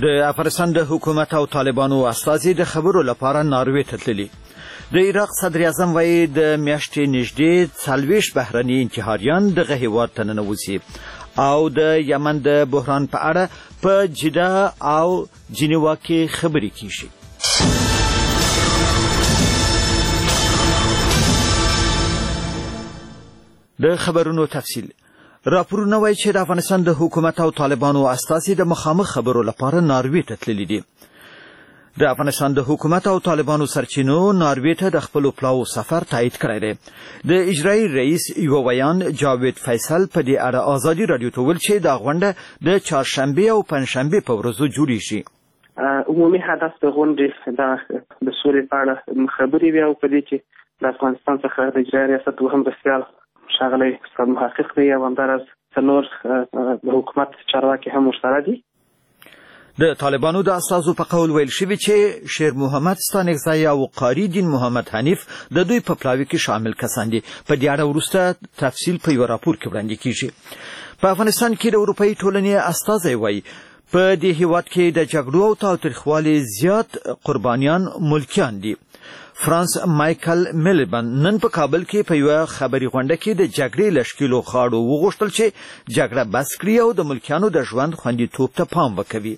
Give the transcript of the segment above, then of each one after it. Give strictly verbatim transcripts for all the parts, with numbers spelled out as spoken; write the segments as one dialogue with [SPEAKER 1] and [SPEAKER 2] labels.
[SPEAKER 1] د افغانستان د حکومت او طالبانو استازي د خبرو لپاره ناروې ته تللي. د عراق صدر اعظم وایي د میاشتې نږدې څلوېښت بهرني انتحاریان دغه هېواد ته ننوځي او د یمن د بحران په اړه په جده او جنیوا کې خبرې کیږي. د خبرونو تفصیل. راپورونه وایي چې د افغانستان د حکومت او طالبانو استازي د مخامخ خبرو لپاره ناروې ته تللي دي. د افغانستان د حکومت او طالبانو سرچینو ناروې ته د خپلو پلاو سفر تایید کړی دی. د اجرایي رئیس یوه ویان جاوید فیصل په دې اړه ازادي راډیو ته وویل چې دا غونډه د چهارشنبې او پنجشنبې په ورځو جوړیږي.
[SPEAKER 2] عمومي هدف د غونډې د سولې په اړه خبرې وي او په دې کې د افغانستان څخه د اجرایي ریاست دوهم مرستیال ښاغلی استاد محقق دی او همداراز څلور د حکومت چارواکي هم ورسره دي.
[SPEAKER 1] د طالبانو د استازو په قول ویل شوي چې شیر محمد ستانکزی او قاری دین محمد حنیف د دوی په پلاوي کې شامل کسان دي. په دې اړه وروسته تفصیل په یو راپور کې وړاندې کیږي. په افغانستان کې د اروپایي ټولنې استازی وایي په دې هیواد کې د جګړو او تاوتریخوالي زیات قربانیان ملکیان دي. فرانس مایکل میلبن نن په کابل کې په یوه خبري غونډه کې د جګړې له ښکېلو خاړو وغوښتل چې جګړه بس کړي او د ملکیانو د ژوند خوندیتوب ته پام وکوي.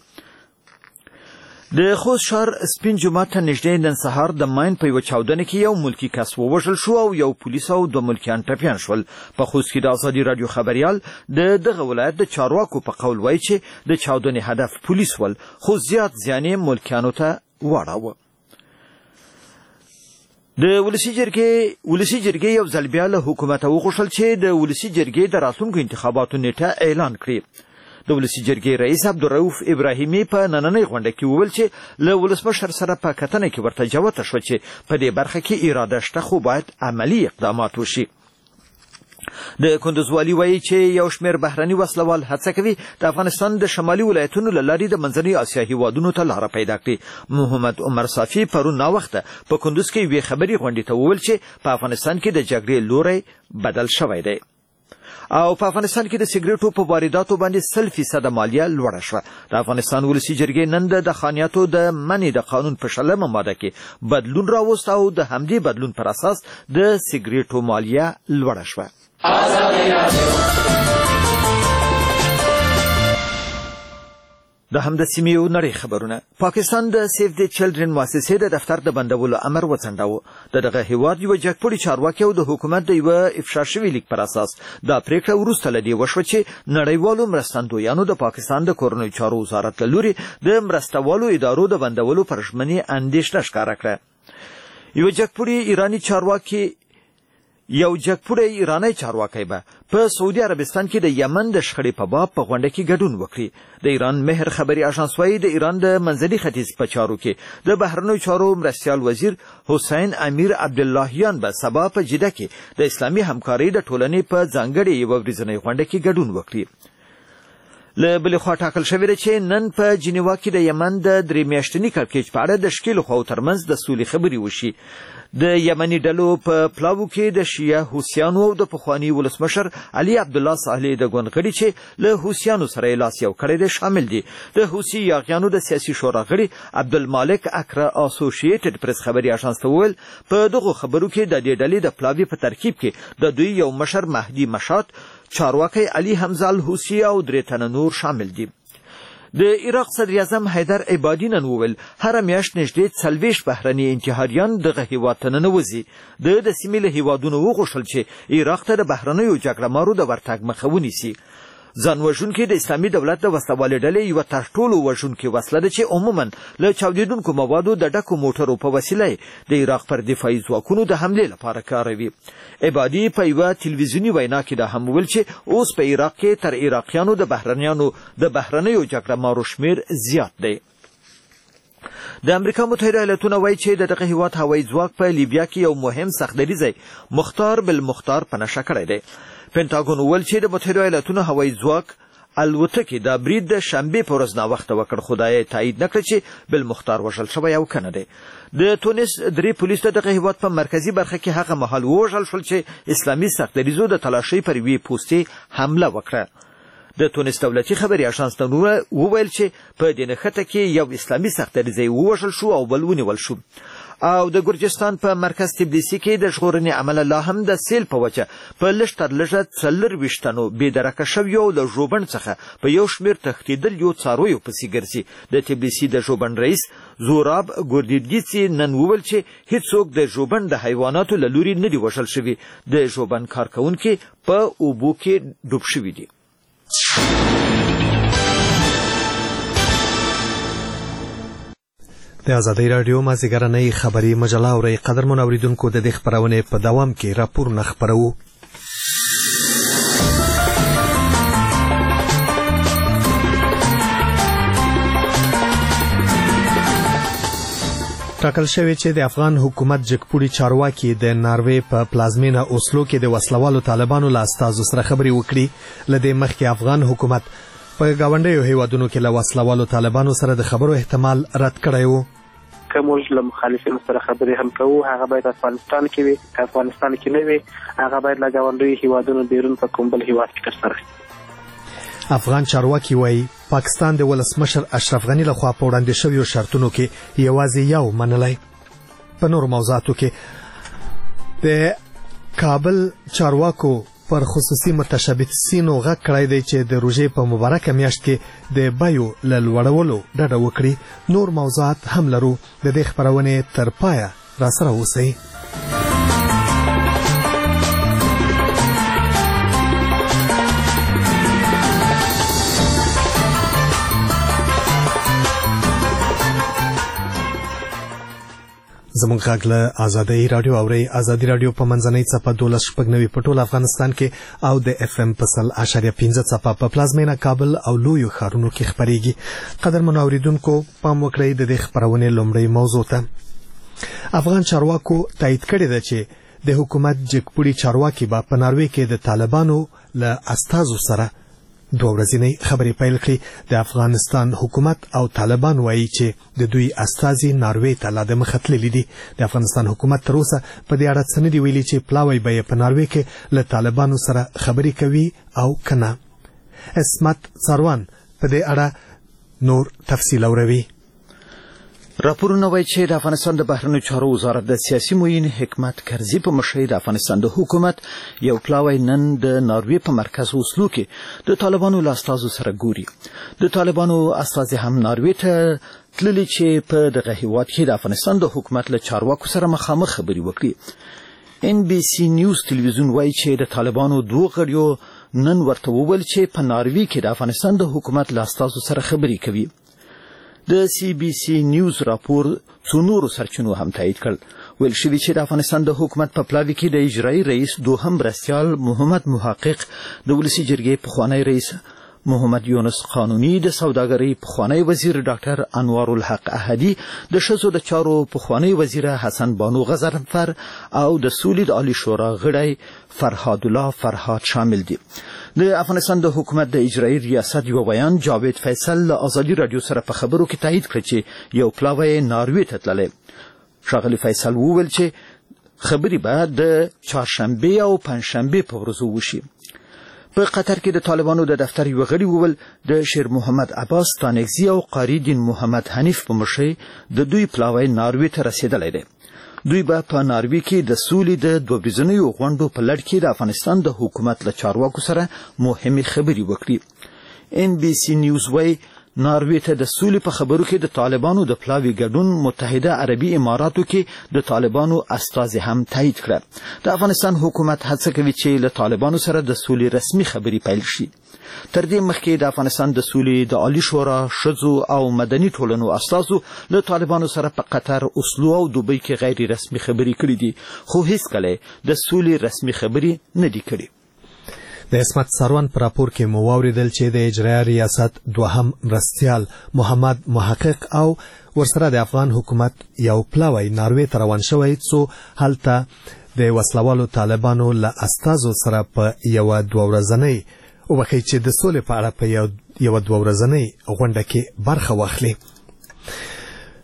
[SPEAKER 1] د خوست ښار سپین جومات ته نږدې نن سهار د ماین په یوه چاودنه کې یو ملکي کس ووژل شو او یو پولیس او دوه ملکیان ټپیان شول. په خوست کې د ازادي راډیو خبریال د دغه ولایت د چارواکو په قول وایي چې د چاودنې هدف پولیس ول خو زیات زیان یې ملکیانو ته واړاوه. د ولسي جرګې ولسي جرګې یو ځل بیا له حکومته وغوښتل چې د ولسي جرګې د راتلونکو انتخاباتو نیټه اعلان کړي. د ولسي جرګې رئیس عبدالرؤف ابراهیمي په نننۍ غونډه کې وویل چې له ولسمشر سره په کتنه کې ورته جوته شوه چې په دې برخه کې اراده شته خو باید عملي اقدامات وشي. د کندوز والي وایي چې یو شمېر بهرني وسلوال هڅه کوي د افغانستان د شمالي ولایتونو له لارې د منځنۍ اسیا هیوادونو ته لاره پیدا کړي. محمد عمر صافي پرون ناوخته په کندوز کې یوې خبري غونډې ته وویل چې په افغانستان کې د جګړې لوری بدل شوی دی او په افغانستان کې د سګریټو په وارداتو باندې سل فیصده مالیه لوړه شوه. د افغانستان ولسي جرګې نن د دخانیاتو د منع د قانون په شلمه ماده کې بدلون راوست او د همدې بدلون پر اساس د سګریټو مالیه لوړه شوه. د همد سیمې او نړۍ خبرونه. پاکستان د سیف د چلډرن مؤسسې د دفتر د بندولو امر وڅنډاوه. د دغه هیواد یو جګپوړي چارواکي او د حکومت د یو افشا شوي لیک پر اساس دا پریکړه وروسته له دې وشوه چې نړیوالو مرستندویانو د پاکستان د کورنیو چارو وزارت له لوري د مرستوالو ادارو د بندولو پر ژمنې اندېښنه ښکاره کړه. یو جګپوړي ایراني چارواکي یو جګپوړی ایرانی چارواکی به په سعودي عربستان کې د یمن د شخړې په باب په غونډه کې ګډون وکړي. د ایران مهر خبري اژانس وایي د ایران د منځني ختیځ په چارو کې د بهرنیو چارو مرستیال وزیر حسین امیر عبداللهیان به سبا په جده کې د اسلامي همکارۍ د ټولنې په ځانګړې یوه ورځنۍ غونډه کې ګډون وکړي. له بلې خوا ټاکل شوې ده چې نن په جنیوا کې د یمن د درې میاشتني کړکېچ په اړه د ښکېلو خواو ترمنځ د سولې خبرې وشي. د یمني ډلو په پلاوو کې د شیعه حوثیانو او د پخواني ولسمشر علي عبدالله صالح د ګوند غړي چې له حوثیانو سره یې لاس یو کړی دی شامل دي. د حوثي یاغیانو د سیاسي شورا غړي عبدالمالک اکره اسوسییټډ پریس خبري اژانس ته وویل په دغو خبرو کې د دې ډلې د پلاوي په ترکیب کې د دوی یو مشر مهدي مشات، چارواکی علي حمزه الحوثي او درې تنه نور شامل دي. د عراق صدر اعظم حیدر عبادي نن وویل هره میاشت نږدې څلوېښت بهرني انتحاریان دغه هیواد ته ننوځي. د د سیمې له هیوادونو وغوښتل چې عراق ته د بهرنیو جګړه مارو د ورتګ مخه ونیسي. ځان وژونکي د اسلامي دولت د وسلوالې ډلې یوه تر ټولو وژونکې وسله ده چې عموما له چاودېدونکو موادو د ډکو موټرو په وسیله د عراق پر دفاعي ځواکونو د حملې لپاره کاروي. عبادي په یوه تلویزیوني وینا کې دا هم وویل چې اوس په عراق کې تر عراقیانو د بهرنیانو د بهرنیو جګړه مارو شمېر زیات دی. د امریکا متحده ایالتونه وایي چې د دغه هیواد هوایي ځواک په لیبیا کې یو مهم سختدریځی مختار بالمختار په نښه کړی دی. پنټاګون وویل چې د متحده ایالتونو هوایي ځواک الوتکې د برید د شنبې په ورځ ناوخته وکړ خو دا یې تایید نه کړه چې بالمختار وژل شوی او که نه دی. د تونس درې پولیس د دغه هیواد په مرکزي برخه کې هغه مهال ووژل شول چې اسلامي سختدریځو د تلاشۍ پر یوې پوستې حمله وکړه. د تونس دولتي خبري اژانس ته وویل چې په دې نښته کې یو اسلامي سختدریځي ووژل شو او بل ونیول شو. او د ګرجستان په مرکز تبلیسي کې د ژغورنې عمله لا هم د سیل په وجه په لږ تر لږه څلرویشت تنو بېدرکه شویو له ژوبڼ څخه په یو شمېر تښتېدلیو څارویو پسې ګرځي. د تبلیسي د ژوبڼ رئیس زوراب ګوردیدګیڅي نن وویل چې هیڅوک د ژوبڼ د حیواناتو له لوري نه دي وژل شوي. د ژوبڼ کارکوونکي په اوبو کې ډوب شوي دي.
[SPEAKER 3] د ازادۍ راډیو مازدیګرنۍ خبري مجله اورئ. قدرمن اوریدونکو، د دې خپرونې په دوام کې راپورونه خپروو. ټاکل شوی چې د افغان حکومت جګپوړي چارواکي د ناروې په پلازمینه اوسلو کې د وسلوالو طالبانو له استازو سره خبرې وکړي. له دې مخکې افغان حکومت په ګاونډیو هیوادونو کې له وسلوالو طالبانو سره د خبرو احتمال رد کړی و.
[SPEAKER 2] که موږ له مخالفینو سره خبرې هم کوو، هغه باید افغانستان کې وي. که افغانستان کې نه وي، هغه باید له ګاونډیو هیوادونو بیرون په کوم بل هیواد کې ترسره شي.
[SPEAKER 3] افغان چارواکي وایي پاکستان د ولسمشر اشرف غني لخوا په وړاندې شویو شرطونو کې یوازې یو منلی. په نورو موضوعاتو کې د کابل چارواکو پر خصوصي متشبثینو غږ کړی دی چې د روژې په مبارکه میاشت کې د بیو له لوړولو ډډه وکړي. نور موضوعات هم لرو. د دې خپرونې تر پایه راسره اوسئ. زموږ غږ له ازادۍ راډیو اورئ. ازادۍ راډیو په منځنۍ څپه دولس شپږ نوي په ټول افغانستان کې او د اف ام په سل اشاریه پنځه څپه په پلازمینه کابل او لویو ښارونو کې خپریږي. قدرمنو اوریدونکو، پام وکړئ د دې خپرونې لومړۍ موضوع ته. افغان چارواکو تایید کړی ده چې د حکومت جګپوړي چارواکي به په ناروې کې د طالبانو له استازو سره دوه ورځنۍ خبرې پیل کړي. د افغانستان حکومت او طالبان وایي چې د دوی استازي ناروې ته لا دمخه تللي دي. د افغانستان حکومت تر اوسه په دې اړه څه نه دي ویلي چې پلاوی به یې په ناروې کې له طالبانو سره خبرې کوي او که نه. عصمت سروان په دې اړه نور تفصیل اوروي.
[SPEAKER 1] راپورونه وایي چې د افغانستان د بهرنیو چارو وزارت د سیاسي معین حکمت کرزي په مشرۍ د افغانستان د حکومت یو پلاوی نن د ناروې په مرکز اوسلو کې د طالبانو له استازو سره ګوري. د طالبانو استازي هم ناروې ته تللي چې په دغه هیواد کې د افغانستان د حکومت له چارواکو سره مخامخ خبرې وکړي. ان بي سي نیوز تلویزیون وایي چې د طالبانو دوه غړیو نن ورته وویل چې په ناروې کې د افغانستان د حکومت له استازو سره خبرې کوي. د سی بي سي نیوز راپور څو نورو سرچینو هم تایید کړ. ویل شوي چې د افغانستان د حکومت په پلاوي کې د اجرایي رئیس دوهم مرستیال محمد محقق، د ولسي جرګې پخوانی رئیس محمد یونس قانوني، د سوداګرۍ پخوانی وزیر ډاکټر انوار الحق احدي، د ښځو د چارو پخوانی وزیر حسن بانو غضنفر او د سولې د عالی شورا غړی فرهاد الله فرهاد شامل دي. د افغانستان د حکومت د اجرایي ریاست یو بیان جاوید فیصل له ازادي راډیو سره په خبرو کې تایید کړ چې یو پلاوی ناروې ته تللی. ښاغلي فیصل وویل چې خبرې به د چهارشنبې او پنجشنبې په ورځو وشي. په قطر کې د طالبانو د دفتر یو غړي وویل د شیر محمد عباس ستانکزي او قاری دین محمد حنیف په مشرۍ د دوی پلاوی ناروې ته رسیدلی دی. دوی به په ناروې کې د سولې د دوه ورځنیو غونډو په لړ کې د افغانستان د حکومت له چارواکو سره مهمې خبرې وکړي. ان بي سي نیوز وایي ناروې ته د سولې په خبرو کې د طالبانو د پلاوي ګډون متحده عربي اماراتو کې د طالبانو استازي هم تایید کړه. د افغانستان حکومت هڅه کوي چې له طالبانو سره د سولې رسمي خبرې پیل شي. تر دې مخکې د افغانستان د سولې د عالی شورا ښځو او مدني ټولنو استازو له طالبانو سره په قطر، اوسلو او دوبۍ کې غیر رسمي خبرې کړې دي، خو هیڅکله د سولې رسمي خبرې نه دي کړې.
[SPEAKER 3] د عصمت سروان پر راپور کې مو واوریدل چې د اجرایي ریاست دوهم مرستیال محمد محقق او ورسره د افغان حکومت یو پلاوی ناروې ته روان شوی څو هلته د وسلوالو طالبانو له استازو سره په یو دوه ورځنۍ وبخښئ چې د سولې په اړه په یو دوه ورځنۍ غونډه کې برخه واخلي.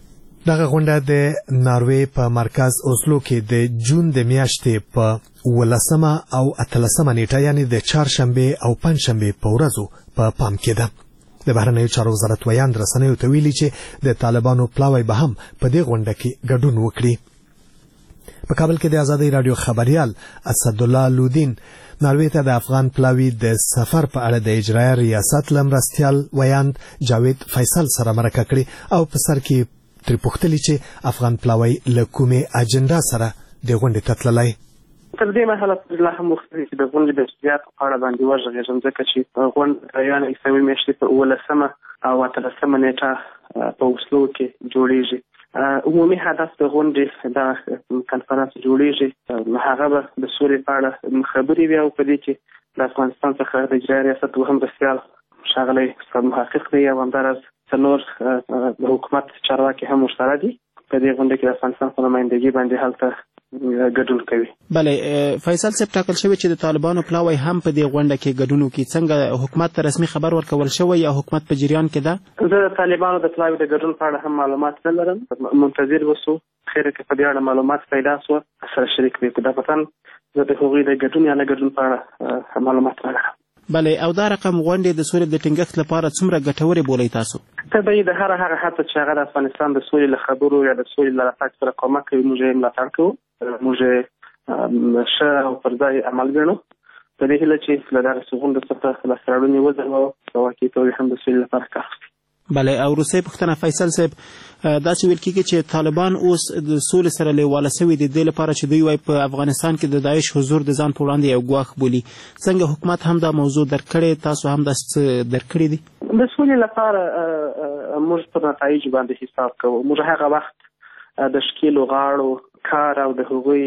[SPEAKER 3] دغه غونډه د ناروې په مرکز اوسلو کې د جون د میاشتې په ولسمه او اتلسمه نیټه یعنی د چهارشنبه او پنځشنبه په ورځو په پا پام کې ده. د بهرنیو چارو وزارت ویاند رسنیو ته ویلي چې د طالبانو پلاوی به هم په دې غونډه کې ګډون وکړي. په کابل کې د آزادۍ رادیو خبريال اسدالله لودین ناروې ته د افغان پلاوی د سفر په اړه د اجرایه ریاست لمرستیال ویاند جاوید فیصل سره مرکه کړې او په سر کې تر پوښتنې چې افغان پلاوی له کومې اجنډا سره د غونډې ته تللی.
[SPEAKER 2] تر دې مهاله لا هم مختلف د غونډې د جزئیاتو په اړه باندې وژغېږم ځکه چې غونډه یعنې عیسوي میاشتې په اوولسمه او اتلسمه نیټه په اوسلو کې جوړېږي. عمومي هدف د غونډې د کنفرانس جوړېږي هغه به د سولې په اړه خبرې وي او په دې کې د افغانستان څخه د اجرایه ریاست دوهم مرستیال ښاغلی استاد محقق دی او همداراز نور د حکومت چارواکي هم ورسره دي. په دې غونډه کې د افغانستان په نمایندګي باندې هلته ګډون کوي.
[SPEAKER 4] بله فیصل صاحب ټاکل شوی چې د طالبانو پلاوی هم په دې غونډه کې ګډون وکړي. څنګه حکومت ته رسمي خبر ورکول شوی یا حکومت په جریان کې ده؟
[SPEAKER 2] زه د طالبانو د پلاوی د ګډون په اړه هم معلومات نه لرم. منتظر اوسو خیر که په دې اړه معلومات پیدا سوه سره شریک کړي. دا پتن زه د هغوی د ګډون یا نه ګډون په اړه معلومات نه لرم.
[SPEAKER 4] بله او دا رقم غونډې د سولې د ټینګښت لپاره څومره ګټورې بولئ تاسو؟
[SPEAKER 2] طبیعي د هر هغه هڅه چې هغه د افغانستان د سولې له خبرو یا د سولې له راتګ سره کومک کوي موږ یې ملاتړ کوو. موږ یې ښه او پر ځای عمل ګڼو په دې هیله چې له دغسې غونډو څخه لاسته راوړنې وځلوو په واقعي توګه هم د سولې لپاره کار وکړي.
[SPEAKER 4] بله او وروستۍ پوښتنه فیصل صاحب داسې ویل کېږي چې طالبان اوس د سولې سره لیواله سوي دي دې لپاره چې دوی وایي په افغانستان کې د داعش حضور د ځان په وړاندې یو ګواښ بولي. څنګه حکومت هم دا موضوع درک کړې تاسو هم داسې درک کړي دي؟
[SPEAKER 2] د سولې لپاره موږ پر نتایجو باندې حساب کوو. موږ هغه وخت د ښکېلو غاړو کار او د هغوی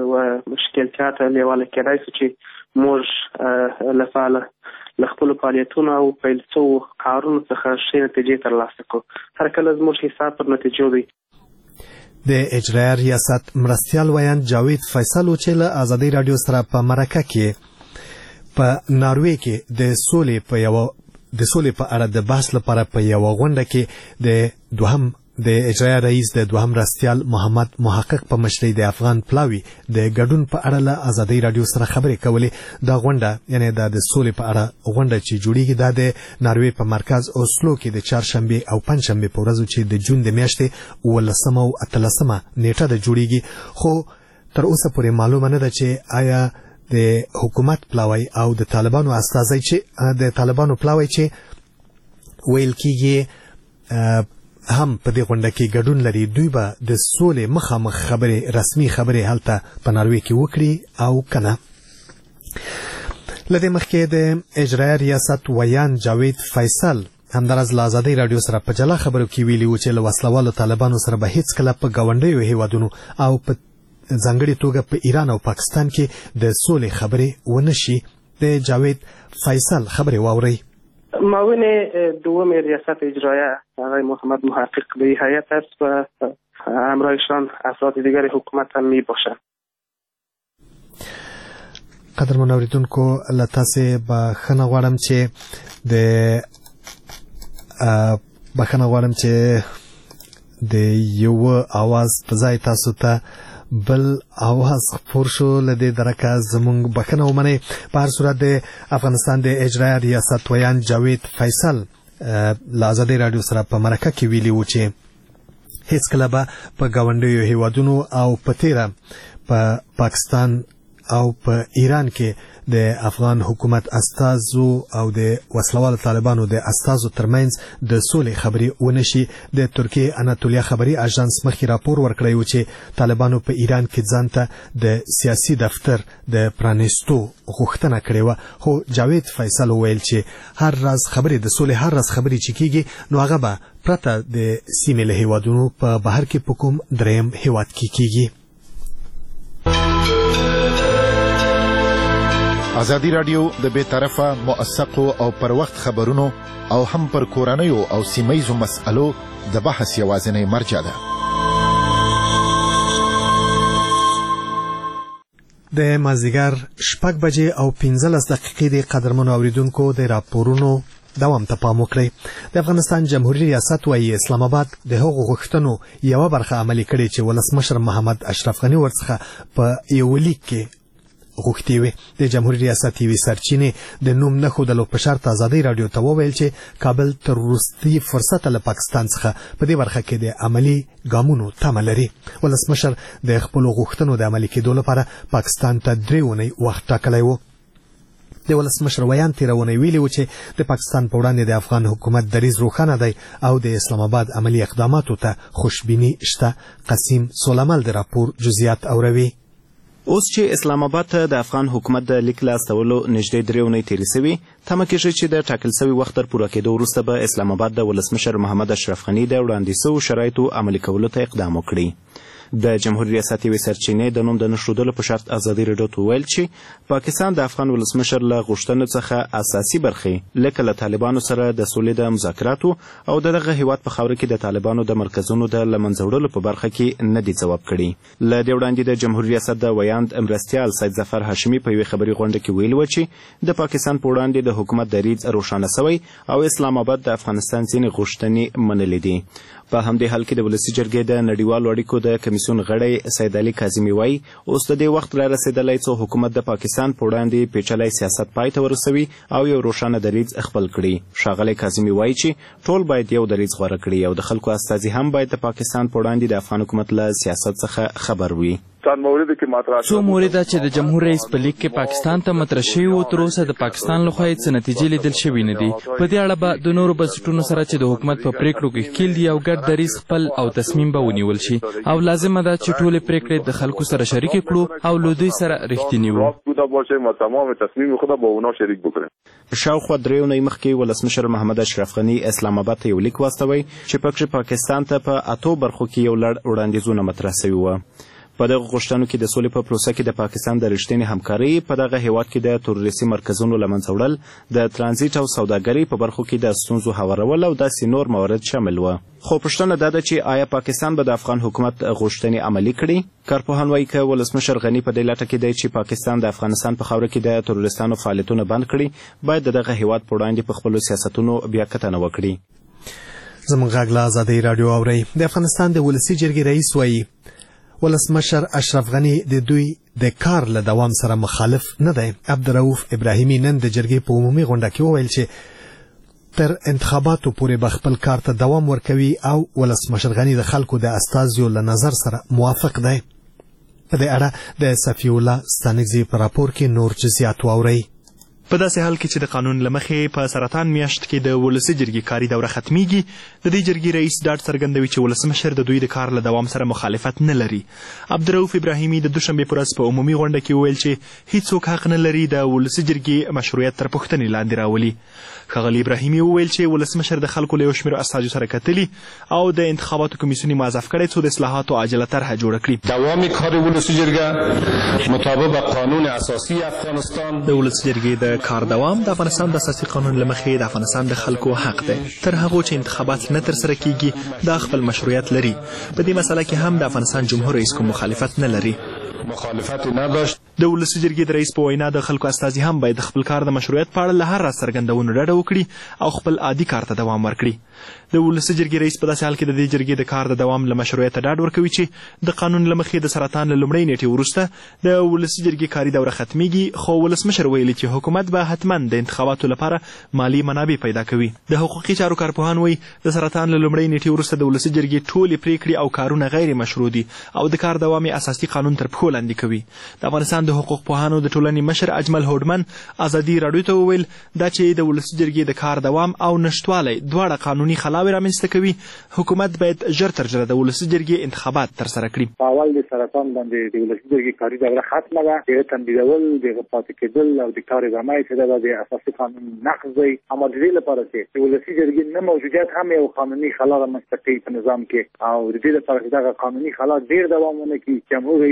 [SPEAKER 2] مشکلتیا ته لیواله کېدای شو چې موږ له فعله له خپلو فعالیتونو او پیل شوو کارونو څخه ښې نتیجې ترلاسه کړو. هر کله زموږ حساب پر نتیجو دی.
[SPEAKER 3] د اجرایه ریاست مرستیال ویاند جاوید فیصل و چې له آزادۍ رادیو سره په مرکه کې په ناروې کې د سولې په یو د سولې په اړه د بحث لپاره په یو غونډه کې د دوهم د اجرایه رئیس د دوهم مرستیال محمد محقق په مشرۍ د افغان پلاوی د ګډون په اړه له آزادۍ رادیو سره خبرې کولې. دا غونډه یعنی د سولې په اړه غونډه چې جوړیږي دا د ناروې په مرکز اوسلو کې د چهارشنبه او پنځشنبه په ورځو چې د جون د میاشتې اوولسمه او اتلسمه نیټه د جوړیږي. خو تر اوسه پورې معلومه نه ده چې آیا د حکومت پلاوی او د طالبانو استازي چې د طالبانو پلاوی چې ویل کېږي هم په دې غونډه کې ګډون لري دوی به د سولې مخامخ خبرې رسمي خبرې هلته په ناروې کې وکړي او کنه. لدې مخکې د اجرایه ریاست ویاند جاوید فیصل همداراز له آزادۍ رادیو سره په جلا خبرو کې ویلي و چې له وسلوالو طالبانو سره به هیڅ کله په ګاونډیو هیوادونو او په ځانګړې توګه په ایران او پاکستان کې د سولې خبرې ونه شي. د جاوید فیصل خبرې واورئ.
[SPEAKER 2] معاون دوم ریاست اجرایه آقای محمد محقق به هیئت است و همراهشان افراد دیگر حکومت هم می باشند.
[SPEAKER 3] قدرمن اوریدونکو له تاسې بخښنه غواړم چې د بخښنه غواړم چې د یو اواز په ځای تاسو ته بل اواز خپور شو. لدې درکه زمونږ بخښنه ومنئ. په هر صورت د افغانستان د اجرایه ریاست ویاند جاوید فیصل له آزادۍ رادیو سره په مرکه کې ویلي و چې هیڅ کله به په ګاونډیو هیوادونو او په تیره په پاکستان او په ایران کې د افغان حکومت استازو او د وسلوال طالبانو د استازو ترمنځ د سولې خبرې ونشي. د ترکیه اناتولیا خبري اژانس مخکې راپور ورکړی و چې طالبانو په ایران کې ځان ته د سیاسي دفتر د پرانیستو غوښتنه کړې وه. خو جاوید فیصل وویل چې هر راز خبرې د سولې هر راز خبرې چې کیږي نو هغه به پرته د سیمې له هیوادونو په بهر کې په کوم دریم هیواد کې کیږي.
[SPEAKER 5] ازادي رادیو د بے طرفه موثقو او پر وخت خبرونو او هم پر کورنیو او سیمایزو مسألو د بحث یوازینی مرجع ده. د مازدیګر شپږ بجې او پنځلس دقیقې د قدرمنو اوریدونکو د راپورونو
[SPEAKER 3] دوام ته پام وکړي. د افغانستان جمهوریت ریاست وايي اسلام آباد د هغو غوښتنو یو برخه عملي کړي چې ولسمشر محمد اشرف غنی ورڅخه په یو لیک کې غوښتي وي. د جمهوریت ریاست یوې سرچینې د نوم نه ښودلو په شرط ازادۍ راډیو ته وویل چې کابل تر وروستي فرصته له پاکستان څخه په دې برخه کې د عملي ګامونو تمه لري. ولسمشر د خپلو غوښتنو د عملي کېدو لپاره پاکستان ته درې اونۍ وخت ټاکلی و. د ولسمشر ویان تیرونی ویلي و چې د پاکستان په وړاندې د افغان حکومت دریځ روښانه دی او د اسلام آباد عملي اقداماتو ته خوشبیني شته. قسیم سولمل د راپور جزئیات اوروي.
[SPEAKER 4] اوس چې اسلام آباد ته د افغان حکومت د لیک لاس تولو نږدې درې اونۍ تېرې سوي، تمه کېږي چې د ټاکل سوي وخت تر پوره کېدو وروسته به اسلام آباد د ولسمشر محمد اشرف غني د وړاندې سوو شرایطو عملي کولو ته اقدام وکړي. د جمهوریت ریاست یوې سرچینې د نوم د نه ښودلو په شرط ازادي راډیو ته وویل چې پاکستان د افغان ولسمشر له غوښتنو څخه اساسي برخې لکه له طالبانو سره د سولې د مذاکراتو او د دغه هیواد په خاوره کې د طالبانو د مرکزونو د له منځه وړلو په برخه کې نه دي ځواب کړي. له دې وړاندې د جمهوریت ریاست د ویاند مرستیال سید ظفر هاشمي په یوې خبري غونډه کې ویلي و چې د پاکستان په وړاندې د حکومت دریځ روښانه سوی او اسلام آباد د افغانستان ځینې غوښتنې منلې دي. په همدې حال کې د ولسي جرګې د نړیوالو اړیکو د کمیسیون غړی سید علي کاظمي وایي اوس د دې وخت را رسېدلی څو حکومت د پاکستان په وړاندې پیچلی سیاست پای ته ورسوي او یو روښانه دریځ خپل کړي. ښاغلی کاظمي وایي چې ټول باید یو دریځ غوره کړي او د خلکو استازي هم باید د پاکستان په وړاندې د افغان حکومت له سیاست څخه خبر وي.
[SPEAKER 6] څو مورده چې د جمهور رئیس په لیک کې پاکستان ته مطرح شوي وو تر اوسه د پاکستان لخوا یې څه نتیجې لیدل شوي نه دي. په دې اړه به د نورو بنسټونو سره چې د حکومت په پریکړو کې ښکیل دي یو ګډ دریځ خپل او تصمیم به ونیول شي او لازمه ده چې ټولې پریکړې د خلکو سره شریکې کړو او له دوی سره رښتینې وو.
[SPEAKER 4] شاوخوا درې اونۍ مخکې ولسمشر محمد اشرف غني اسلام آباد ته یو لیک واستوی چې پکې پاکستان ته په اتو برخو کې یو لړ وړاندیزونه مطرح سوي وو. په دغه غوښتنو کې د سولې په پروسه کې د پاکستان د رښتینې همکارۍ، په دغه هیواد کې د تروریستي مرکزونو له منځه وړل، د ترانزیت او سوداګرۍ په برخو کې د ستونزو هوارول او داسې نور موارد شامل وو. خو پوښتنه دا ده چې آیا پاکستان به د افغان حکومت غوښتنې عملي کړي؟ کارپوهان وایي که ولسمشر غني په دې لټه کې دی چې پاکستان د افغانستان په خاوره کې د تروریستانو فعالیتونه بند کړي، باید د دغه هیواد په وړاندې په خپلو سیاستونو بیا کتنه وکړي.
[SPEAKER 3] زموږ غږ له ازادۍ راډیو اورئ. د افغانستان د ولسي جرګې رئیس وایي ولسمشر اشرف غني د دوی د کار له دوام سره مخالف نه دی. عبدالرؤف ابراهیمي نن د جرګې په عمومي غونډه کې وویل چې تر انتخاباتو پورې به خپل کار ته دوام ورکوي او ولسمشر غني د خلکو د استازیو له نظر سره موافق دی. په دې اړه د صفي الله ستانکزي په راپور کې نور جزئیات واورئ.
[SPEAKER 7] په داسې حال کې چې د قانون له مخې په سرطان میاشت کې د ولسي جرګې کاري دوره ختمیږي، د دې جرګې رئیس ډاډ څرګندوي چې ولسمشر د دوی د کار له دوام سره مخالفت نه لري. عبدالرؤف ابراهیمي د دوشنبې په ورځ په عمومي غونډه کې وویل چې هیڅوک حق نه لري د ولسي جرګې مشروعیت تر پوښتنې لاندې راولي. ښاغلي ابراهیمي وویل چې ولسمشر د خلکو له یو شمېر استازو سره کتلي او د انتخاباتو کمیسیون معذف کړی څو د اصلاحاتو عاجله طرحه جوړه کړي.
[SPEAKER 8] دوام کار ولسي جرګه مطابق قانون اساسي افغانستان
[SPEAKER 7] د ولسي جرګې د کار دوام د افغانستان د اساسي قانون له مخې د افغانستان د خلکو حق دی. تر هغو چې انتخابات نه ترسره کیږي دا خپل مشروعیت لري. په دې مسله کې هم د افغانستان جمهور رئیس کوم مخالفت نه لري.
[SPEAKER 8] مخالفت نداشت.
[SPEAKER 7] د ولسي جرګې د رئیس په وینا د خلکو استازي هم باید خپل کار د مشروعیت په اړه له هر راز څرګندونو ډډه وکړي او خپل عادي کار ته دوام ورکړي. د ولسي جرګې رئیس په داسې حال کې د دې جرګې د کار د دوام له مشروعیت ډاډ ورکوي چې د قانون له مخې د سرطان له لومړۍ نیټې وروسته د ولسي جرګې کاري دوره ختمیږي، خو ولسمشر ویلي چې حکومت به حتما د انتخاباتو لپاره مالي منابع پیدا کوي. د حقوقي چارو کارپوهان وایي د سرطان له لومړۍ نیټې وروسته د ولسي جرګې ټولې پریکړې او کارونه غیر مشروع دي او د کار دوام یې اساسي قانون تر پښو لاندې کوي. د افغانستان د حقوق پوهانو د ټولنې مشر اجمل هوډمن ازادي راډیو ته وویل دا چې د ولسي جرګې د کار دوام او نشتوالی دواړه قانوني خلاوې رامنځته کوي، حکومت باید ژر تر ژره د ولسي جرګې انتخابات ترسره کړي.
[SPEAKER 9] په اول د سرطان باندې د ولسي جرګې کاري دوره ختمه ده، هغه تمدیدول د پاتې کېدل او د کار ادامه یې چې د اساسي قانون نقض دی. اما د دې لپاره چې د ولسي جرګې نه موجودیت هم یو قانوني خلا رامنځته کوي په نظام کې او د دې لپاره چې دغه قانوني خلا ډېر دوام ونه کړي، جمهور رئیس باید د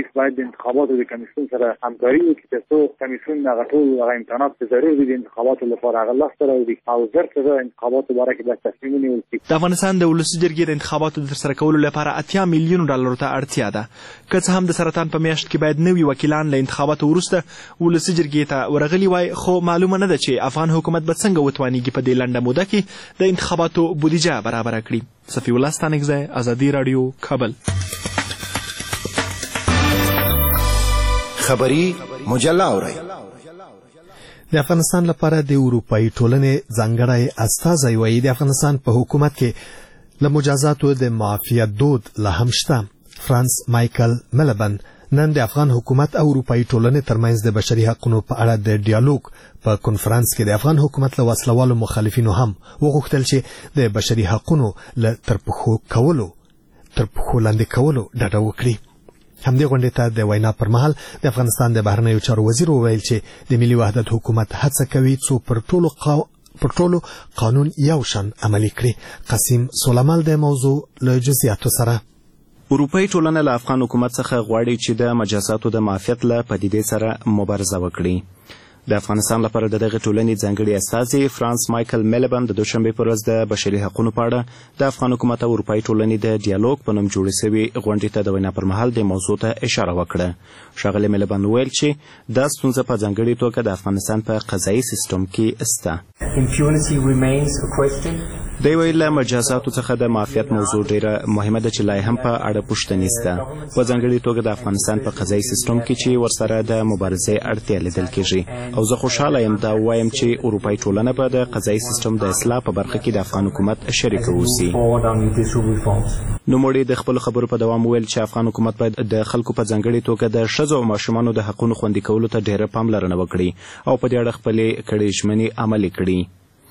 [SPEAKER 9] انتخاباتو د کمیسیون سره همکاري وکړي ترڅو کمیسیون هغه ټول هغه امکانات چې ضرور دي د انتخاباتو لپاره هغه لاسته راوړي او زر تر انتخاباتو باره کې باید تصمیم ونیول شي.
[SPEAKER 7] د افغانستان د ولسي جرګې د انتخاباتو د ترسره کولو لپاره اتیا میلیونو ډالرو ته اړتیا ده. که څه هم د سرطان په میاشت کې باید نوي وکیلان له انتخاباتو وروسته ولسي جرګې ته ورغلي وای، خو معلومه نه ده چې افغان حکومت به څنګه وتوانیږي په دې لنډه موده کې د انتخاباتو بودیجه برابره کړي. صفي الله ستانکزی، ازادي راډیو، کابل.
[SPEAKER 10] خبری مجله اورئ.
[SPEAKER 3] د افغانستان لپاره د اروپایي ټولنې ځانګړی استازی وایي د افغانستان په حکومت کې له مجازاتو د معافیت دود لا هم شته. فرانس مایکل ملبن نن د افغان حکومت او اروپایي ټولنې ترمنځ د بشري حقوقو په اړه د ډیالوګ په کنفرانس کې د افغان حکومت له وسلوالو مخالفینو هم وغوښتل چې د بشري حقوقو له ترپخو کولو ترپخو لاندې کولو ډډه وکړي. همدې غونډې ته د وینا پر مهال د افغانستان د بهرنیو چارو وزیر وویل چې د ملي وحدت حکومت هڅه کوي څو پر ټولو قو... پر ټولو قانون یو شان عملي کړي. قاسم سولمال د موضوع له جزئیاتو سره.
[SPEAKER 11] اروپایي ټولنه له افغان حکومت څخه غواړي چې د مجازاتو د معافیت له پدیدې سره مبارزه وکړي. د افغانستان لپاره د دغه ټولنې ځانګړي استازي فرانس مایکل ملبن د دوشنبې په ورځ د بشري حقوقو په اړه د افغان حکومت او اروپایي ټولنې د ډیالوګ په نوم جوړې شوې غونډې ته د وینا پر مهال د موضوع ته اشاره وکړه. ښاغلی ملبن وویل چې دا ستونزه په ځانګړې توګه د افغانستان په قضایي سیستم کې شته. دی ویل له مجازاتو څخه د معافیت موضوع ډیره مهمه ده چې لا هم په اړه پوښتنې شته. په ځانګړې توګه د افغانستان په قضایي سیستم کې چې ورسره د مبارزې اړتیا لیدل کېږي او زه خوشحاله یم دا وایم چې اروپایي ټولنه به د قضایي سیستم د اصلاح په برخه کې د افغان حکومت شریکه اوسي. نوموړي د خپلو خبرو په دوام ویل چې افغان حکومت باید د خلکو په ځانګړې توګه د ښځو او ماشومانو د حقونو خوندي کولو ته ډیره پاملرنه وکړي او په دې اړه خپلې کړې ژمنې عملي کړي.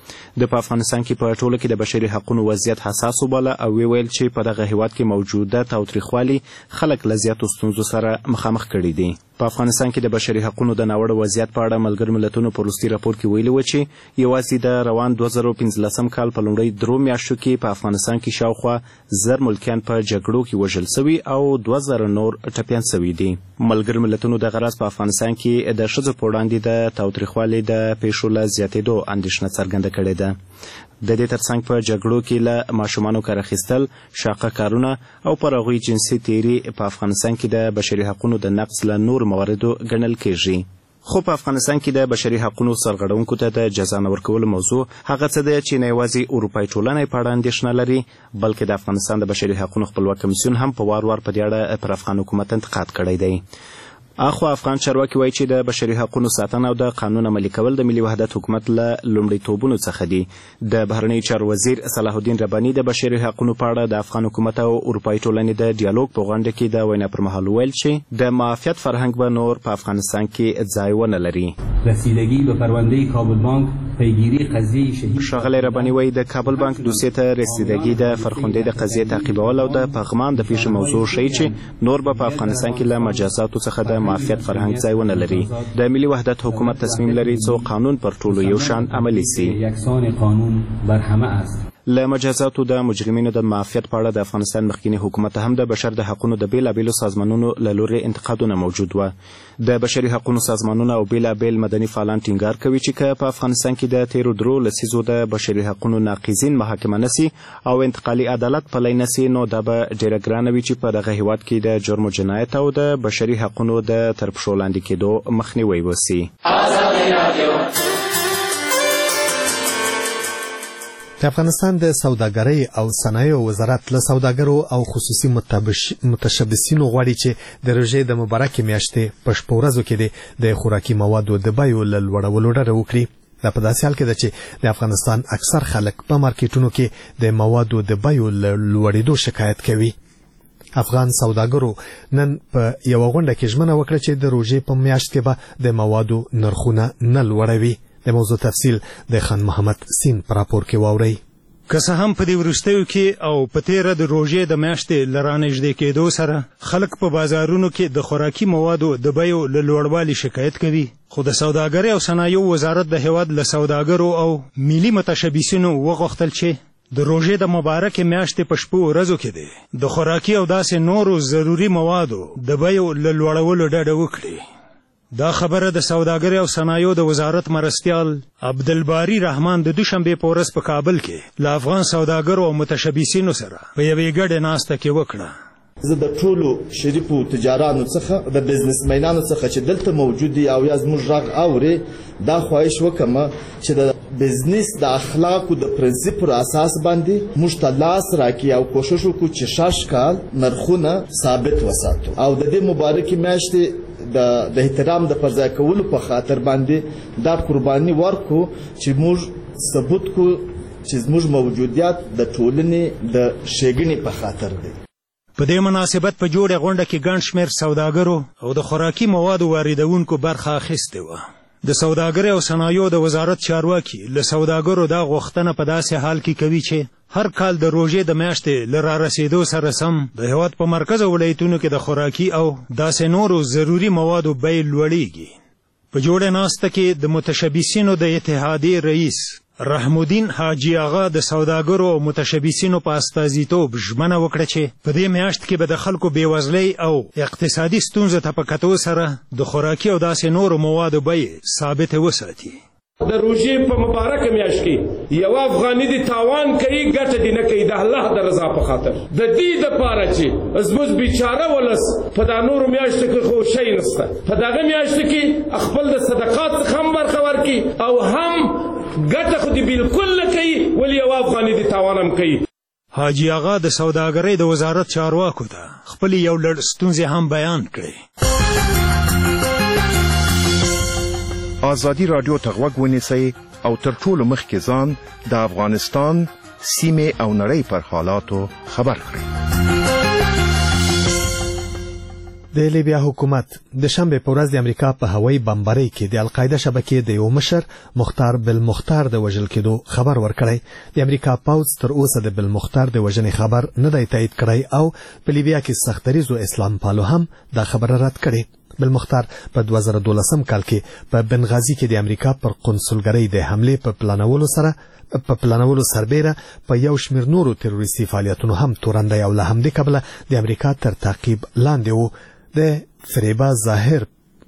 [SPEAKER 11] د په افغانستان کې په ټوله کې د بشري حقوقو وضعیت حساس وباله او ویل چې په دغه هیواد کې موجوده تاوتریخوالي خلک له زیاتو ستونزو سره مخامخ کړي دي. په افغانستان کې د بشري حقوقو د ناوړه وضعیت په اړه ملګرو ملتونو په وروستي راپور کې ویلي و چې یوازې د روان دوه زره پنځلسم کال په لومړۍ درو میاشتو کې په افغانستان کې شاوخوا زر ملکیان په جګړو کې وژل سوي او دوه زره نور ټپیان سوي دي. ملګرو ملتونو دغه راز په افغانستان کې د ښځو په وړاندې د تاوتریخوالي د پیښو له زیاتېدو اندېښنه څرګنده کړې ده. د دې ترڅنګ په جګړو کې له ماشومانو کار اخیستل، شاقه کارونه او پر هغوی جنسي تیري په افغانستان کې د بشري حقوقو د نقض له نور مواردو ګڼل کېږي. خو په افغانستان کې د بشري حقوقو سرغړونکو ته د جزا نه ورکولو موضوع هغه څه دی چې نه یوازې اروپایي ټولنې په اړه اندېښنه لري بلکې د افغانستان د بشري حقوقو خپلواک کمیسیون هم په وار وار په دې اړه پر افغان حکومت انتقاد کړی دی. اخو افغان چارواکي وایي چې د بشري حقوقو ساتنه او د قانون عملي کول د ملي وحدت حکومت له لومړیتوبونو څخه دي. د بهرنیو چارو وزیر صلاح الدین رباني د بشري حقوقو په اړه د افغان حکومت او اروپایي ټولنې د ډیالوګ په غونډه کې د وینا پر مهال ویل چې د معافیت فرهنګ به نور په افغانستان کې ځای ونه لري.
[SPEAKER 12] رسیدگی به پرونده کابل بانک پیگیری قضیه شهید
[SPEAKER 11] ښاغلی رباني وایي د کابل بانک دوسیې ته رسیدګي د فرخندې د قضیې تعقیبول او د پغمان د پیښې موضوع ښیي چې نور به په افغانستان کې له مجازاتو څخه د معافیت فرهنګ ځای ونه لري. د ملي وحدت حکومت تصمیم لري څو قانون پر ټولو یو شان عملي سي.
[SPEAKER 12] یکسان قانون بر همه است.
[SPEAKER 11] له مجازاتو د مجرمینو د معافیت په اړه د افغانستان مخکینی حکومت هم د بشر د حقوقو د بیلابیلو سازمانونو له لوري انتقادونه موجود و. د بشري حقوقو سازمانونه او بیلابیل مدني فعالان ټینګار کوي چې که په افغانستان کې د تیرو درو لسیزو د بشري حقوقو ناقضین محاکمه نسي او انتقالي عدالت پلی نسي نو دا به ډیره ګرانه وي چې په دغه هیواد کې د جرم و جنایت او د بشري حقوقو د تر پښو لاندې کېدو مخنیوی وسي.
[SPEAKER 3] د افغانستان د سوداګرۍ او صنایعو وزارت له سوداګرو او خصوصي متشبثینو غواړي چې د روژې د مبارکې میاشتې په شپو ورځو کې د خوراکي موادو د بیو له لوړولو ډډه وکړي. دا په داسې حال کې ده چې د افغانستان اکثر خلک په مارکیټونو کې د موادو د بیو له لوړېدو شکایت کوي. افغان سوداګرو نن په یوه غونډه کې ژمنه وکړه چې د روژې په میاشت کې به د موادو نرخونه نه لوړوي. د موضوع تفصیل د خان محمد سین پر راپور کې واورئ.
[SPEAKER 13] که څه هم په دې وروستیو کې او په تیره د روژې د میاشتې له رانږدې کېدو سره خلک په بازارونو کې د خوراکي موادو د بیو له لوړوالي شکایت کوي، خو د سوداګرۍ او صنایعو وزارت د هیواد له سوداګرو او ملي متشبثینو وغوښتل چې د روژې د مبارکې میاشتې په شپو ورځو کې دی د خوراکي او داسې نورو ضروري موادو د بیو له لوړولو ډډه وکړي. دا خبره د سوداګرۍ او صنایعو د وزارت مرستیال عبدالباري رحمان د دوشنبې په ورځ په کابل کې له افغان سوداګرو او متشبثینو سره په یوې ګډې ناسته کې وکړه.
[SPEAKER 10] زه د ټولو شریفو تجارانو څخه د بزنسمینانو څخه چې دلته موجود دي او یا زموږ غږ اوري دا خواهش وکړم چې د بزنس د اخلاقو د پرنسپ پر اساس باندې موږ ته لاس راکړي او کوشش وکړو چې شاش کال نرخونه ثابت وساتو او د دې مبارکې میاشتې د احترام د پرځای کولو په خاطر باندې دا قرباني ورکو چې موږ ثبوت کو چې زموږ موجودیت د ټولنې د ښېګڼې په خاطر دی.
[SPEAKER 13] په دې مناسبت په جوړه غونډه کې ګڼ شمېر سوداګرو او د خوراکي موادو واردونکو برخه اخیستې وه. د سوداګرۍ او صنایعو د وزارت چارواکي له سوداګرو دا غوښتنه په داسې حال کې کوي چې هر کال د روژې د میاشتې له رارسېدو سره سم د هېواد په مرکز او ولایتونو کې د خوراکي او داسې نورو ضروري موادو بیې لوړېږي. په جوړه ناسته کې د متشبثینو د اتحادیې رئیس رحم الدین حاجي آغا د سوداګرو او متشبثینو په استازیتوب ژمنه وکړه چې په دې میاشت کې به د خلکو بېوزلۍ او اقتصادي ستونزو ته په کتو سره د خوراکي او داسې نورو موادو بیې ثابتې وساتي.
[SPEAKER 8] د روژې په مبارکه میاشت کې یو افغاني د تاوان کوي ګټه دې نه کوي د الله د رضا په خاطر د دې دپاره چې زموږ بیچاره ولس په دا نورو میاشتو کې خو شی نشته په دغه میاشتو کې خپل د صدقات څخه هم برخه ورکړي او هم ګټه خو دې بالکل نه کوي ولې یو افغاني د تاوان هم کوي.
[SPEAKER 13] حاجي آغا د سوداګرۍ د وزارت چارواکو ته خپلې یو لړ ستونزې هم بیان کړې.
[SPEAKER 5] آزادي رادیو ته غوږ ونیسئ او تر ټولو مخکې ځان د افغانستان سیمې او نړۍ پر حالاتو خبر کړئ.
[SPEAKER 3] د لیبیا حکومت د شنبه په ورځ د امریکا په هوایي بمبارۍ کې د القاعده شبکې د یو مشر مختار بالمختار د وژل کېدو خبر ورکړی. د امریکا پوځ تر اوسه د بالمختار د وژنې خبر نه دی تایید کړی او په لیبیا کې سختدریزو اسلام پالو هم دا خبره رد کړې. بالمختار په دوه زره دولسم کال کې په بنغازي کې د امریکا پر قونسلګرۍ د حملې په پلانولو سره په پلانولو سربیره په یو شمېر نورو تروریستي فعالیتونو هم تورنده او له همدې کبله د امریکا تر تعقیب لاندې و. د فریبا ظاهر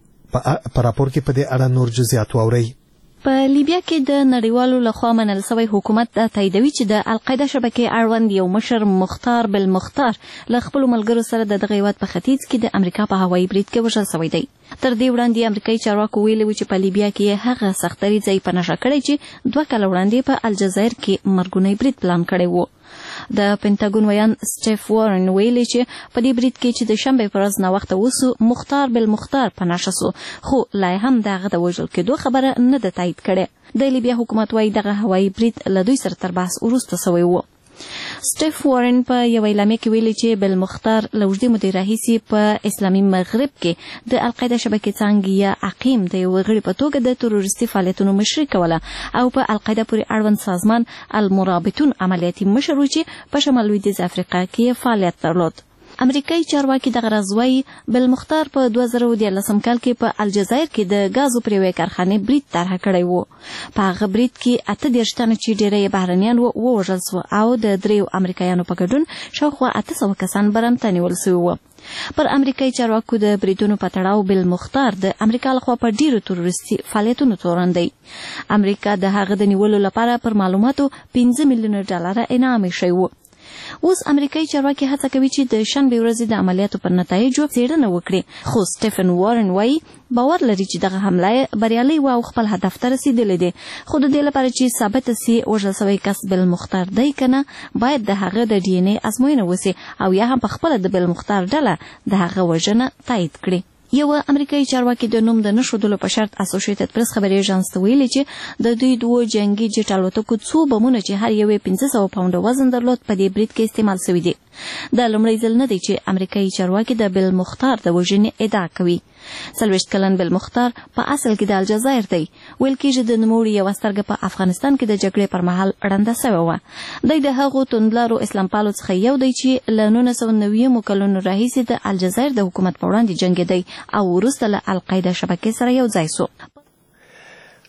[SPEAKER 3] په راپور کې په دې اړه نور جزئیات واورئ.
[SPEAKER 14] په لیبیا کې د نړیوالو لخوا منل شوی حکومت دا تاییدوي چې د القاعده شبکې اړوند یو مشر مختار بالمختار له خپلو ملګرو سره د دغه هېواد په ختیځ کې د امریکا په هوایي برید کې وژل شوی دی. تر دې وړاندې امریکایي چارواکو ویلي وو چې په لیبیا کې هغه سختدریځی په نښه کړی چې دوه کاله وړاندې په الجزایر کې مرګونی برید پلان کړی و. د پینټاګون ویان سټیف وارن ویلي چې په دې برید کې چې د شنبې په ورځ ناوخته وسو مختار بالمختار په نښه سو خو لا هم د هغه د وژل کېدو خبره نه ده تایید کړې. د لیبیا حکومت وايي دغه هوایي برید له دوی سره تر بحث وروسته سوی و. سټیف وارن په یو اعلامیه کې ویلي چې بالمختار له اوږدې مودې راهیسې په اسلامي مغرب کې د القاعده شبکې څانګې یا عقیم د یو غړي په توګه د تروریستي فعالیتونو مشري کوله او په القاعده پورې اړوند سازمان المرابطون عملیاتي مشر و چې په شمال لویدیځ افریقا کې فعالیت درلود. امریکایي چارواکي دغه راز وایي بالمختار په دوه زره دیارلسم کال کې په الجزایر کې د ګازو پر یوې کارخانې برید طرحه کړی و. په هغه برید کې اته دېرش تنه چې ډېری یې بهرنیان وو ووژل سوه او د دریو امریکایانو په ګډون شاوخوا اته سوه کسان برمته نیول سوي وو. پر امریکایي چارواکو د بریدونو په تړاو بالمختار د امریکا لخوا په ډیرو تروریستي فعالیتونو تورن دی. امریکا د هغه د نیولو لپاره پر معلوماتو پنځه میلیونه ډالره انعام ایښی و. اوس امریکایي چارواکي هڅه کوي چې د شنبې ورځې د عملیاتو پر نتایجو څېړنه وکړي خو سټیفن وارن وایي باور لري چې دغه حمله بریالۍ وه او خپل هدف ته رسیدلې دی خو د دې لپاره چې ثابته سي وژل سوی کس بالمختار دی که نه باید د هغه د ډي ان اې ازموینه وسي او یا هم پخپله د بالمختار ډله د هغه وژنه تایید کړي. یو امریکایي چارواکي د نوم د نښودلو په شرط اسوسییټډ پریس خبري ایجنس ته ویلي چې د دوی دوه جنگي جټ الوتکو څو بمونه چې هر یو یې پنځه سوه پاونډه وزن درلود په دې برید کې استعمال شوي دي. دا لومړی ځل نه دی چې امریکایي چارواکي د بالمختار د وژنې ادعا کوي. څلوېښت کلن بالمختار په اصل کې د الجزایر دی. ویل کېږي د نوموړي یوه سترګه په افغانستان کې د جګړې پر مهال ړنده سوې وه. دی د هغو توندلارو اسلام پالو څخه یو دی چې له نولس سوه نویمو کلونو راهیسې د الجزایر د حکومت په وړاندې جنګېدی او وروسته له القاعده شبکې سره یو ځای سو.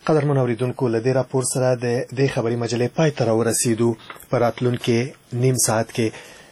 [SPEAKER 3] قدرمن اوریدونکو له دې راپور سره د دې خبري مجلې پای ته راورسېدو. په راتلونکي نیم ساعت کې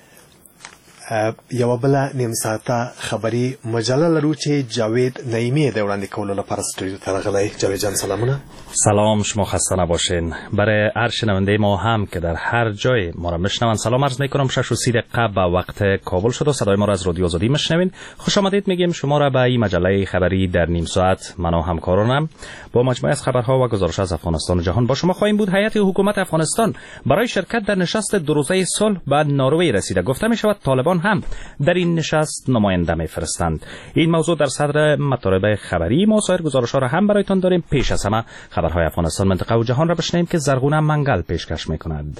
[SPEAKER 3] یو بل نیم ساعته خبري مجله لرو چې جاوید نعیمی د وړاندې کولو لپاره استودیو ته راغلی. جاوید جان سلامونه.
[SPEAKER 15] سلام، شما خسته نباشین. برای هر شنونده ما هم که در هر جای ما را میشنوند سلام عرض میکنم. شش و سی دقیقه به وقت کابل شد و صدای ما را از رادیو آزادی میشنوین. خوش آمدید میگیم شما را به این مجله خبری در نیم ساعت. من و همکارانم با مجموعه از خبرها و گزارش از افغانستان و جهان با شما خواهیم بود. هیئت حکومت افغانستان برای شرکت در نشست دو روزه صلح به نروژ رسیده. گفته میشود طالبان هم در این نشست نماینده میفرستند. این موضوع در صدر مطالب خبری ما. سایر گزارش‌ها را هم برایتان داریم. پیش از همه خبرهای افغانستان، منطقه و جهان را بشنویم که زرغونه منگل پیشکش می‌کند.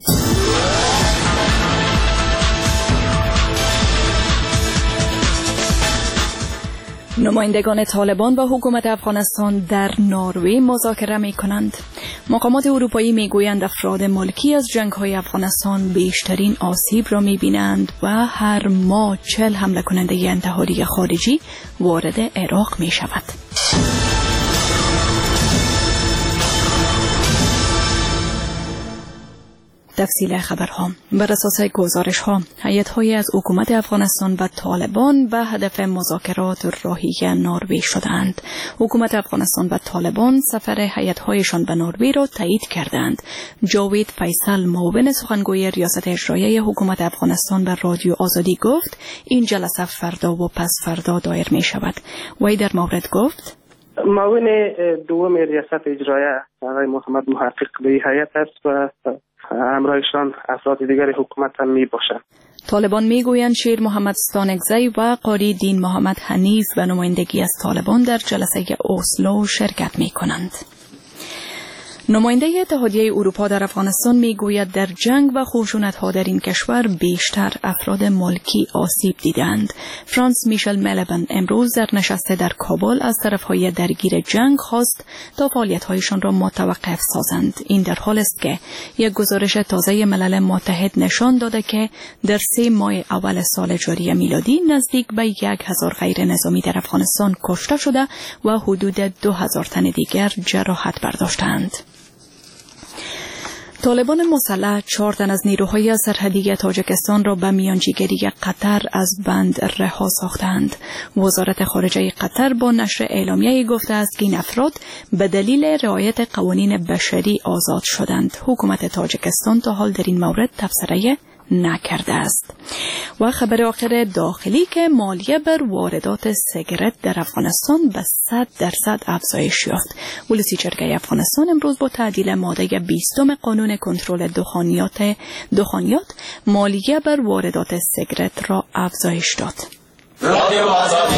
[SPEAKER 16] نمایندگان طالبان با حکومت افغانستان در نروژ مذاکره می کنند. مقامات اروپایی می گویند افراد ملکی از جنگ های افغانستان بیشترین آسیب را می بینند و هر ماه چهل حمله کننده انتحاری خارجی وارد عراق می شود. تفصیل خبرها. بر اساس گزارش‌ها، هیئت‌های از حکومت افغانستان و طالبان به هدف مذاکرات راهی نروژ شدند. حکومت افغانستان و طالبان سفر هیئت‌هایشان به نروژ را تایید کردند. جاوید فیصل، معاون سخنگوی ریاست اجرایی حکومت افغانستان به رادیو آزادی گفت این جلسه فردا و پس فردا دایر می‌شود. وی در مورد گفت
[SPEAKER 2] معاون دوم ریاست اجرایی آقای محمد محقق به هیئت است و همراهشان افراد دیگر حکومت هم می باشند.
[SPEAKER 16] طالبان می گویند شیر محمد ستانکزی و قاری دین محمد حنیف به نمایندگی از طالبان در جلسه اسلو شرکت می کنند. نماینده اتحادیه اروپا در افغانستان میگوید در جنگ و خشونت‌ها در این کشور بیشتر افراد ملکی آسیب دیدند. فرانس میشل ملبن امروز در نشست در کابل از طرف‌های درگیر جنگ خواست تا فعالیت‌هایشان را متوقف سازند. این در حال است که یک گزارش تازه ملل متحد نشان داده که در سه ماه اول سال جاری میلادی نزدیک به یک هزار غیر نظامی در افغانستان کشته شده و حدود دو هزار تن دیگر جراحت برداشتند. طالبان مسلح چهار تن از نیروهای سرحدی تاجیکستان را به میانجیگری قطر از بند رها ساختند. وزارت خارجه قطر با نشر اعلامیه‌ای گفته است که این افراد به دلیل رعایت قوانین بشری آزاد شدند. حکومت تاجیکستان تا حال در این مورد تبصره نکرده است. و خبر آخر داخلی که مالیه بر واردات سیگارت در افغانستان به صد درصد افزایش یافت. ولسی جرگه افغانستان امروز با تعدیل ماده بیستم قانون کنترل دخانیات دخانیات مالیه بر واردات سیگارت را افزایش داد. رادیو آزادی.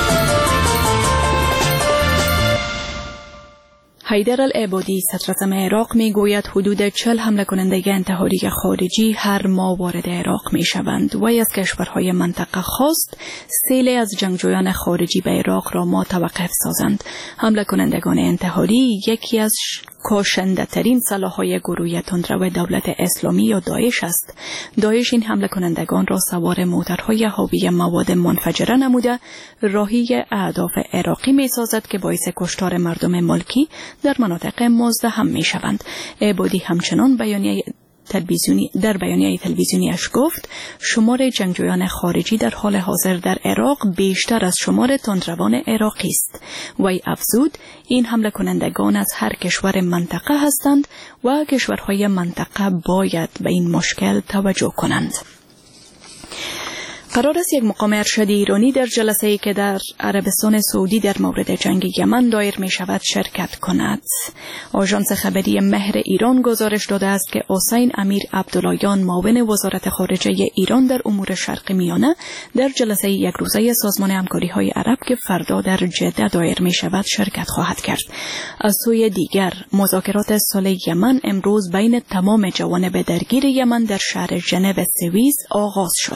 [SPEAKER 16] حیدر العبادی صدراعظم عراق می گوید حدود چهل حمله کننده انتحاری خارجی هر ماه وارد عراق می شوند. وی از کشورهای منطقه خواست سیل از جنگجویان خارجی به عراق را متوقف سازند. حمله کنندگان انتحاری یکی از کشنده ترین سلاح‌های گروه تندرو دولت اسلامی یا داعش است. داعش این حمله کنندگان را سوار موترهای حاوی مواد منفجره نموده راهی اهداف عراقی می سازد که باعث کشتار مردم ملکی در مناطق مزدحم می شوند. عبادی همچنان بیانیه تلویزیونی در بیانیه تلویزیونیش گفت شمار جنگجویان خارجی در حال حاضر در عراق بیشتر از شمار تندروان عراقی است. وی افزود این حمله کنندگان از هر کشور منطقه هستند و کشورهای منطقه باید به این مشکل توجه کنند. قرار است یک مقام ارشد ایرانی در جلسه‌ای که در عربستان سعودی در مورد جنگ یمن دایر می شود شرکت کند. آژانس خبری مهر ایران گزارش داده است که حسین امیر عبداللهیان معاون وزارت خارجه ایران در امور شرق میانه در جلسه یک روزه سازمان همکاری‌های عرب که فردا در جده دایر می شود شرکت خواهد کرد. از سوی دیگر مذاکرات صلح یمن امروز بین تمام جوانب درگیر یمن در شهر ژنو سوئیس آغاز شد.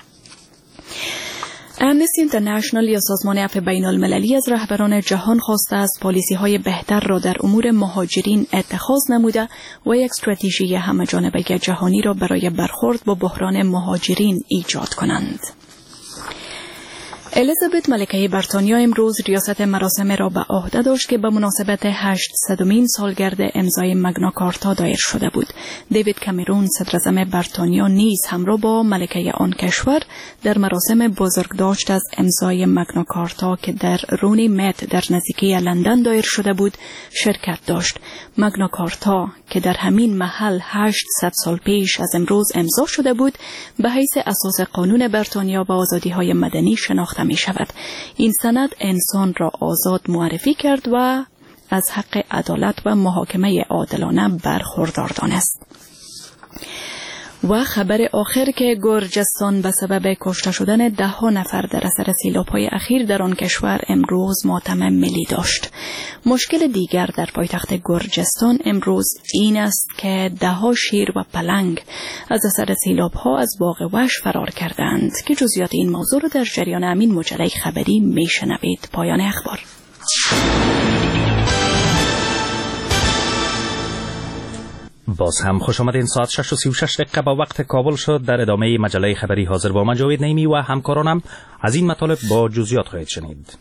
[SPEAKER 16] امنستی اینترنشنال یا سازمان عفو بین المللی از رهبران جهان خواسته است پالیسی‌های بهتر را در امور مهاجرین اتخاذ نموده و یک استراتژی همه‌جانبه جهانی را برای برخورد با بحران مهاجرین ایجاد کنند. الیزابت ملکه بریتانیا امروز ریاست مراسم را به عهده داشت که به مناسبت هشتصدمین سالگرد امضای مگنا کارتا دایر شده بود. دیوید کامرون صدراعظم بریتانیا نیز همراه با ملکه آن کشور در مراسم بزرگداشت از امضای مگنا کارتا که در رونی مت در نزدیکی لندن دایر شده بود شرکت داشت. مگنا کارتا که در همین محل هشتصد سال پیش از امروز امضا شده بود به حیث اساس قانون بریتانیا و آزادی‌های مدنی شناخته می شود. این سند انسان را آزاد معرفی کرد و از حق عدالت و محاکمه عادلانه برخوردار دانست. و خبر آخر که گرجستان به سبب کشته شدن ده ها نفر در اثر سیلاب‌های اخیر در آن کشور امروز ماتم ملی داشت. مشکل دیگر در پایتخت گرجستان امروز این است که ده ها شیر و پلنگ از اثر سیلاب‌ها از باغ وحش فرار کردند که جزئیات این موضوع را در جریان همین مجله خبری میشنوید. پایان اخبار.
[SPEAKER 15] باز هم خوش آمدین. ساعت شش و سی و شش دقیقه با وقت کابل شد. در ادامه مجله خبری حاضر با من جاوید نیمی و همکارانم از این مطالب با جزئیات خواهید شنید.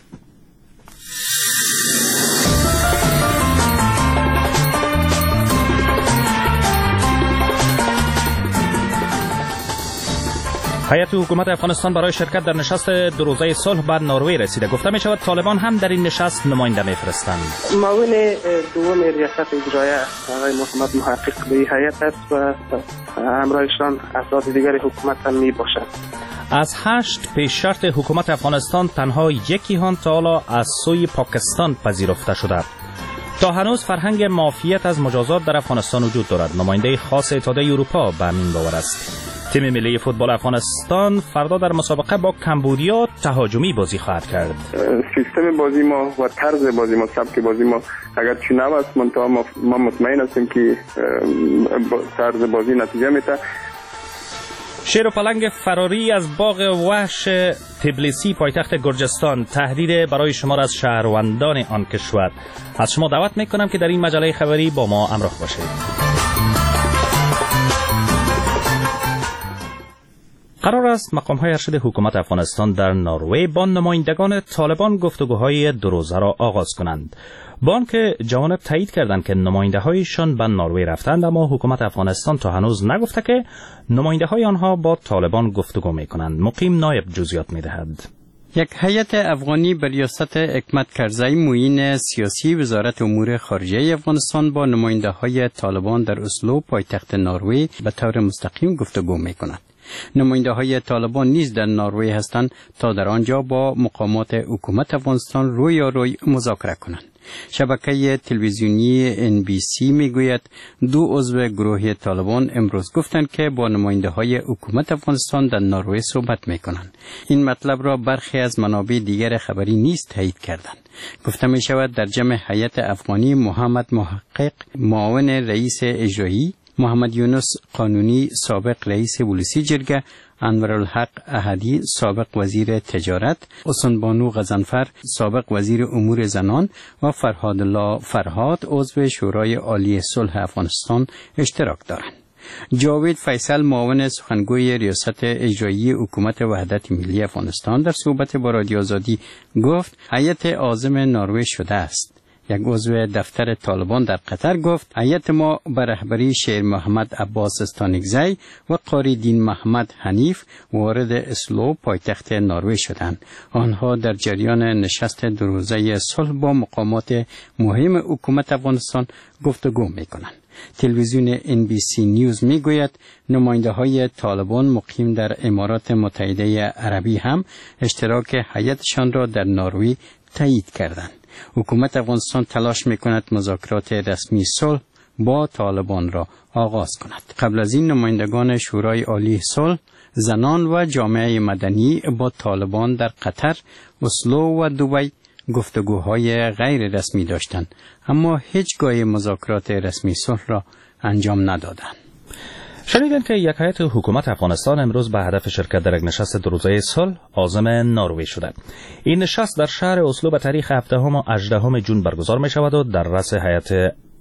[SPEAKER 15] هیئت حکومت افغانستان برای شرکت در نشست دو روزه صلح به نروژ رسیده. گفته می شود طالبان هم در این نشست نماینده میفرستند.
[SPEAKER 2] معاون دوم ریاست اجرایی آقای محمد محقق به هیئت است و همراهشان افراد دیگر حکومت هم می باشند.
[SPEAKER 15] از هشت پیش شرط حکومت افغانستان تنها یکی آن تا حالا از سوی پاکستان پذیرفته شده. تا هنوز فرهنگ معافیت از مجازات در افغانستان وجود دارد. نماینده خاص اتحادیه اروپا به همین باور است. تیم ملی فوتبال افغانستان فردا در مسابقه با کمبودیا تهاجمی بازی خواهد کرد.
[SPEAKER 17] سیستم بازی ما و طرز بازی ما، سبک بازی ما اگر چنین است، منتها ما مطمئن هستیم که طرز بازی نتیجه میده.
[SPEAKER 15] شیر و پلنگ فراری از باغ وحش تبلیسی پایتخت گرجستان تهدید برای شمار از شهروندان آن کشور. از شما دعوت میکنم که در این مجله خبری با ما همراه باشید. قرار است مقام‌های ارشد حکومت افغانستان در نروژ با نمایندگان طالبان گفتگوهای دو روزه را آغاز کنند. با آنکه جوانب تایید کردند که نماینده‌هایشان به نروژ رفتند، اما حکومت افغانستان تا هنوز نگفته که نماینده‌های آنها با طالبان گفتگو می‌کنند. مقیم نایب جزئیات می‌دهد.
[SPEAKER 18] یک هیئت افغانی به ریاست حکمت کرزی معین سیاسی وزارت امور خارجه افغانستان با نماینده‌های طالبان در اسلو پایتخت نروژ به طور مستقیم گفتگو می‌کنند. نماینده های طالبان نیز در نروژ هستند تا در آنجا با مقامات حکومت افغانستان روی روی مذاکره کنند. شبکه تلویزیونی ان بی سی میگوید دو عضو گروه طالبان امروز گفتند که با نماینده های حکومت افغانستان در نروژ صحبت میکنند. این مطلب را برخی از منابع دیگر خبری نیز تایید کردند. گفته می شود در جمع هیئت افغانی محمد محقق معاون رئیس اجرایی، محمد یونس قانونی سابق رئیس ولسی جرگه، انورالحق احدی سابق وزیر تجارت، حسن بانو غضنفر سابق وزیر امور زنان و فرهاد الله فرهاد عضو شورای عالی صلح افغانستان اشتراک دارند. جاوید فیصل معاون سخنگوی ریاست اجرایی حکومت وحدت ملی افغانستان در صحبت با رادیو آزادی گفت هیئت عازم نروژ شده است. یک عضو دفتر طالبان در قطر گفت هیئت ما به رهبری شیر محمد عباس استانکزی و قاری دین محمد حنیف وارد اسلو پایتخت نروژ شدند. آنها در جریان نشست دو روزه صلح با مقامات مهم حکومت افغانستان گفتگو می‌کنند. تلویزیون ان بی سی نیوز میگوید نماینده های طالبان مقیم در امارات متحده عربی هم اشتراک هیئتشان را در نروژ تایید کردند. حکومت افغانستان تلاش میکند مذاکرات رسمی صلح با طالبان را آغاز کند. قبل از این نمایندگان شورای عالی صلح، زنان و جامعه مدنی با طالبان در قطر، اسلو و دبی گفتگوهای غیر رسمی داشتند، اما هیچگاه مذاکرات رسمی صلح را انجام ندادند.
[SPEAKER 15] شنیدن که یک هیئت حکومت افغانستان امروز به هدف شرکت در یک نشست دو روزه صلح عازم نروژ شده. این نشست در شهر اسلو به تاریخ هفدهم و هجدهم جون برگزار می شود و در رأس هیئت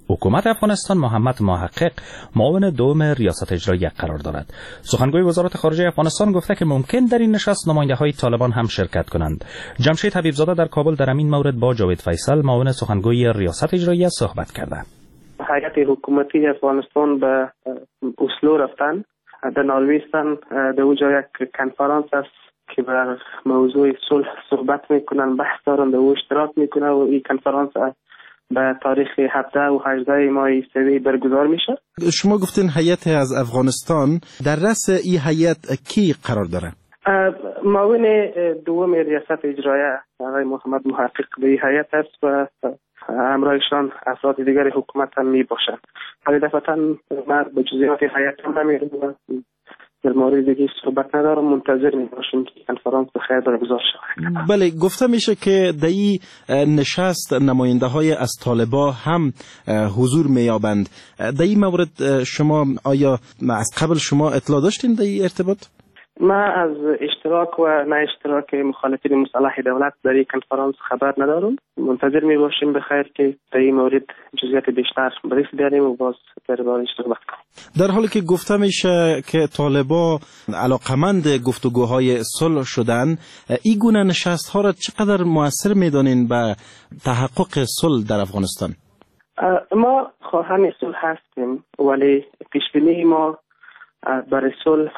[SPEAKER 15] حکومت افغانستان محمد محقق معاون دوم ریاست اجرایی قرار دارد. سخنگوی وزارت خارجه افغانستان گفته که ممکن در این نشست نماینده‌های طالبان هم شرکت کنند. جمشید حبیبزاده در کابل در این مورد با جاوید فیصل معاون سخنگوی ریاست اجرایی صحبت کرده.
[SPEAKER 2] هیئت حکومتی افغانستان به اسلو رفتن. در نروژ در اونجا یک کنفرانس است که بر موضوع صلح صحبت میکنن، بحث دارن، در او اشتراک میکنه و این کنفرانس به تاریخ هفده و هجده ماه سوی برگزار میشه.
[SPEAKER 19] شما گفتین هیئت از افغانستان، در رأس این هیئت کی قرار داره؟
[SPEAKER 2] معاون دوم ریاست اجرایی آقای محمد محقق به این هیئت است و همراهشان افراد دیگر حکومت هم می باشند. ولی دفعتا من به جزئیات هیئت هم نمیرم و در مورد دیگه صحبت ندارم. منتظر می باشیم که کنفرانس بخیر برگزار شود.
[SPEAKER 19] بله، گفته میشه که در این نشست نماینده های از طالبان هم حضور میابند. در این مورد شما آیا از قبل شما اطلاع داشتین در این ارتباط؟
[SPEAKER 2] ما از اشتراک و نه اشتراک مخالفین مسلح دولت در این کنفرانس خبر ندارم. منتظر می باشیم بخیر که در این مورد جزئیات بیشتر بریف بیاریم و باز درباره‌اش صحبت کنیم.
[SPEAKER 19] در حالی که گفته میشه که طالبان علاقمند گفتگوهای صلح شدن، این گونه نشست ها را چقدر مؤثر میدانین به تحقق صلح در افغانستان؟
[SPEAKER 2] ما خواهان صلح هستیم، ولی پیشبینی ما برای صلح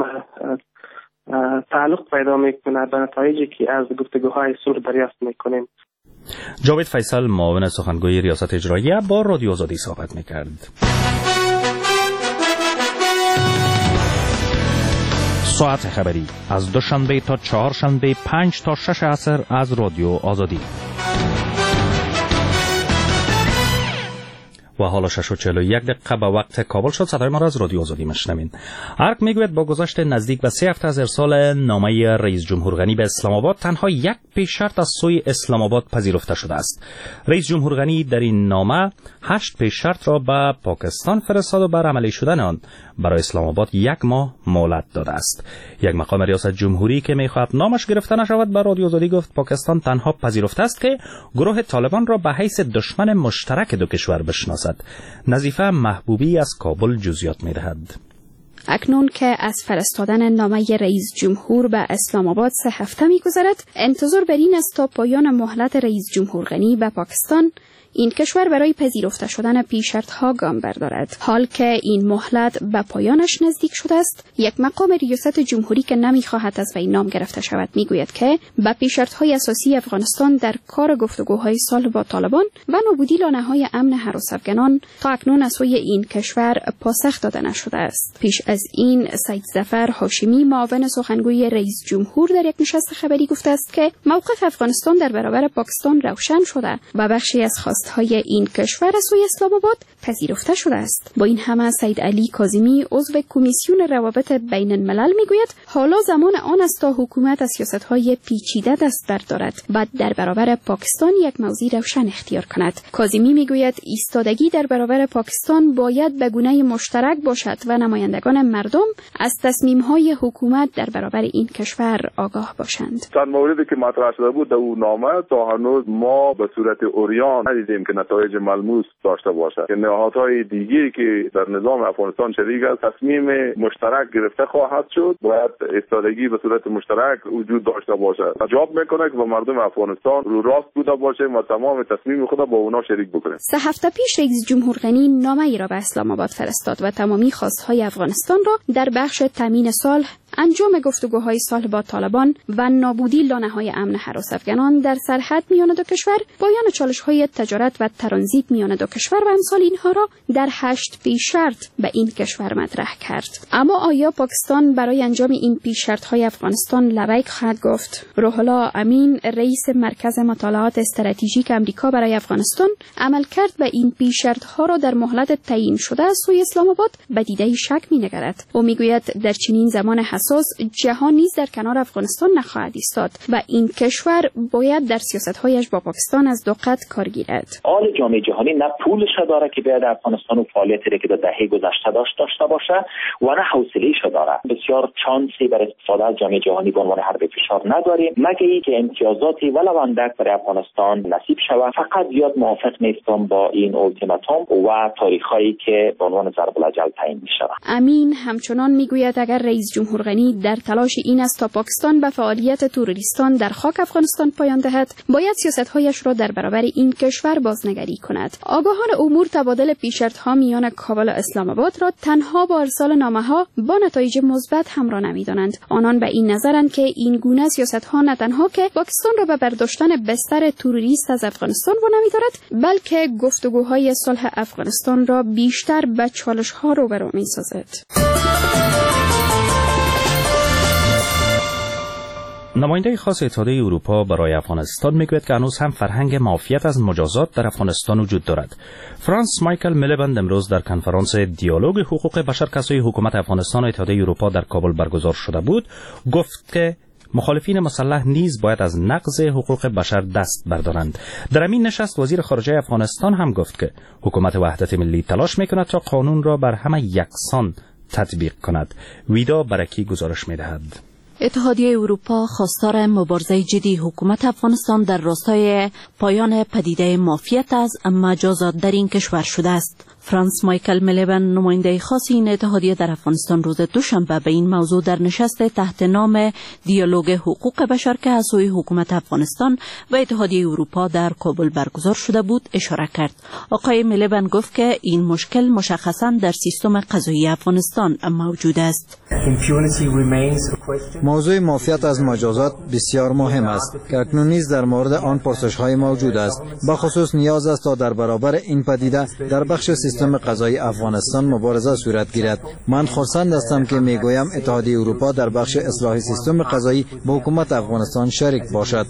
[SPEAKER 2] تعلق پیدا میکنه به نتایجی که از گفتگوهای صلح دریافت میکنیم.
[SPEAKER 15] جاوید فیصل معاون سخنگوی ریاست اجرایی با رادیو آزادی صحبت میکرد. ساعت خبری از دوشنبه تا چهارشنبه پنج تا شش عصر از رادیو آزادی. و حالا شش و چهل و یک دقیقه به وقت کابل شد. صدای ما را از رادیو آزادی میشنوین. ارگ میگوید با گذشت نزدیک به سه هفته از ارسال نامه رئیس جمهور غنی به اسلام آباد، تنها یک پیش شرط از سوی اسلام آباد پذیرفته شده است. رئیس جمهور غنی در این نامه هشت پیش شرط را به پاکستان فرستاد و بر عملی شدن آن برای اسلام آباد یک ماه مهلت داده است. یک مقام ریاست جمهوری که میخواهد نامش گرفته نشود به رادیو آزادی گفت پاکستان تنها پذیرفته است که گروه طالبان را به حیث دشمن مشترک دو کشور بشناسد. نظیفه محبوبی از کابل جزئیات می‌دهد.
[SPEAKER 20] اکنون که از فرستادن نامه رئیس جمهور به اسلام آباد سه هفته می‌گذرد، انتظار بر این است تا پایان مهلت رئیس جمهور غنی به پاکستان این کشور برای پذیرفته شدن پیش‌شرط‌ها گام بردارد. حال که این مهلت به پایانش نزدیک شده است، یک مقام ریاست جمهوری که نمی‌خواهد از وی نام گرفته شود میگوید که به پیش‌شرط‌های اساسی افغانستان در کار گفتگوهای صلح با طالبان و نابودی لانه‌های امن هراس افغانان تا اکنون از سوی این کشور پاسخ داده نشده است. پیش از این سید ظفر هاشمی معاون سخنگوی رئیس جمهور در یک نشست خبری گفته است که موقف افغانستان در برابر پاکستان روشن شده و بخشی از های این کشور از سوی اسلام آباد پذیرفته شده است. با این همه سید علی کاظمی عضو کمیسیون روابط بین الملل میگوید حالا زمان آن است تا حکومت از سیاست‌های پیچیده دست بردارد و در برابر پاکستان یک موضع روشن اختیار کند. کاظمی میگوید ایستادگی در برابر پاکستان باید به گونه مشترک باشد و نمایندگان مردم از تصمیم‌های حکومت در برابر این کشور آگاه باشند.
[SPEAKER 21] چند موردی که مطرح شده بود در اون نامه تا هنوز ما به صورت اوریان ندیدیم که نتایج ملموس داشته باشد که نهادهای دیگری که در نظام افغانستان شریک است تصمیم مشترک گرفته خواهد شد. باید ایستادگی به صورت مشترک وجود داشته باشد. جواب میکنه که با مردم افغانستان رو راست بوده باشیم و تمام تصمیم خود با اونا شریک بکنیم.
[SPEAKER 20] سه هفته پیش رئیس جمهور غنی نامه‌ای را به اسلام آباد فرستاد و تمامی خواستهای افغانستان را در بخش تامین صلح، انجام گفتگوهای صلح با طالبان و نابودی لانه‌های امن هراس افغانان در سرحد میان دو کشور، پایان چالش‌های تجارت و ترانزیت میان دو کشور و امثال اینها را در هشت پیش شرط به این کشور مطرح کرد. اما آیا پاکستان برای انجام این پیش شرط‌های افغانستان لبیک خواهد گفت؟ روح الله امین رئیس مرکز مطالعات استراتژیک آمریکا برای افغانستان عملکرد به این پیش شرط‌ها را در مهلت تعیین شده از سوی اسلام آباد به دیده شک می‌نگرد. او میگوید در چنین زمان اساس جهان نیز در کنار افغانستان نخواهد ایستاد و این کشور باید در سیاست‌هایش با پاکستان از دو قطع کار گیرد.
[SPEAKER 1] حال جامعه جهانی نه پولش داره که بیاد افغانستان و فعالیتی که در دهه گذشته داشت داشته باشه و نه حوصله‌اش داره. بسیار چانسی برای استفاده از جامعه جهانی به عنوان حرب فشار نداریم مگر اینکه امتیازاتی ولو اندک برای افغانستان نصیب شود. فقط زیاد موافق نیستم با این اولتیماتوم و تاریخ‌هایی که به عنوان ضرب الاجل تعیین می‌شود.
[SPEAKER 20] امین همچنان میگوید اگر رئیس جمهور غنی در تلاش این است تا پاکستان به فعالیت تروریستان در خاک افغانستان پایان دهد، باید سیاست‌هایش را در برابر این کشور بازنگری کند. آگاهان امور تبادل پیشرفت‌ها میان کابل و اسلام آباد را تنها با ارسال نامه‌ها با نتایج مثبت همراه نمی‌دانند. آنان به این نظرند که این گونه سیاست‌ها نه تنها که پاکستان را به برداشتن بستر تروریست از افغانستان وانمی‌دارد، بلکه گفتگوهای صلح افغانستان را بیشتر به چالش‌ها روبرو می‌سازد.
[SPEAKER 15] نماینده خاص اتحادیه اروپا برای افغانستان میگوید که هنوز هم فرهنگ معافیت از مجازات در افغانستان وجود دارد. فرانس مایکل میلیبند امروز در کنفرانس دیالوگ حقوق بشر که سوی حکومت افغانستان و اتحادیه اروپا در کابل برگزار شده بود، گفت که مخالفین مسلح نیز باید از نقض حقوق بشر دست بردارند. در همین نشست وزیر خارجه افغانستان هم گفت که حکومت وحدت ملی تلاش میکند تا قانون را بر همه یکسان تطبیق کند. ویدا برکی گزارش میدهد.
[SPEAKER 14] اتحادیه اروپا خواستار مبارزه جدی حکومت افغانستان در راستای پایان پدیده معافیت از مجازات در این کشور شده است. فرانس مایکل میلیبند نماینده خاص این اتحادیه در افغانستان روز دوشنبه به این موضوع در نشست تحت نام دیالوگ حقوق بشر که از سوی حکومت افغانستان و اتحادیه اروپا در کابل برگزار شده بود اشاره کرد. آقای میلیبند گفت که این مشکل مشخصاً در سیستم قضایی افغانستان موجود است.
[SPEAKER 22] موضوع معافیت از مجازات بسیار مهم است که اکنون نیز در مورد آن پرسش‌های موجود است. به خصوص نیاز است تا در برابر این پدیده در بخش سیستم قضایی افغانستان مبارزه صورت گیرد. من خرسند هستم که میگویم اتحادیه اروپا در بخش اصلاح سیستم قضایی با حکومت افغانستان شریک باشد.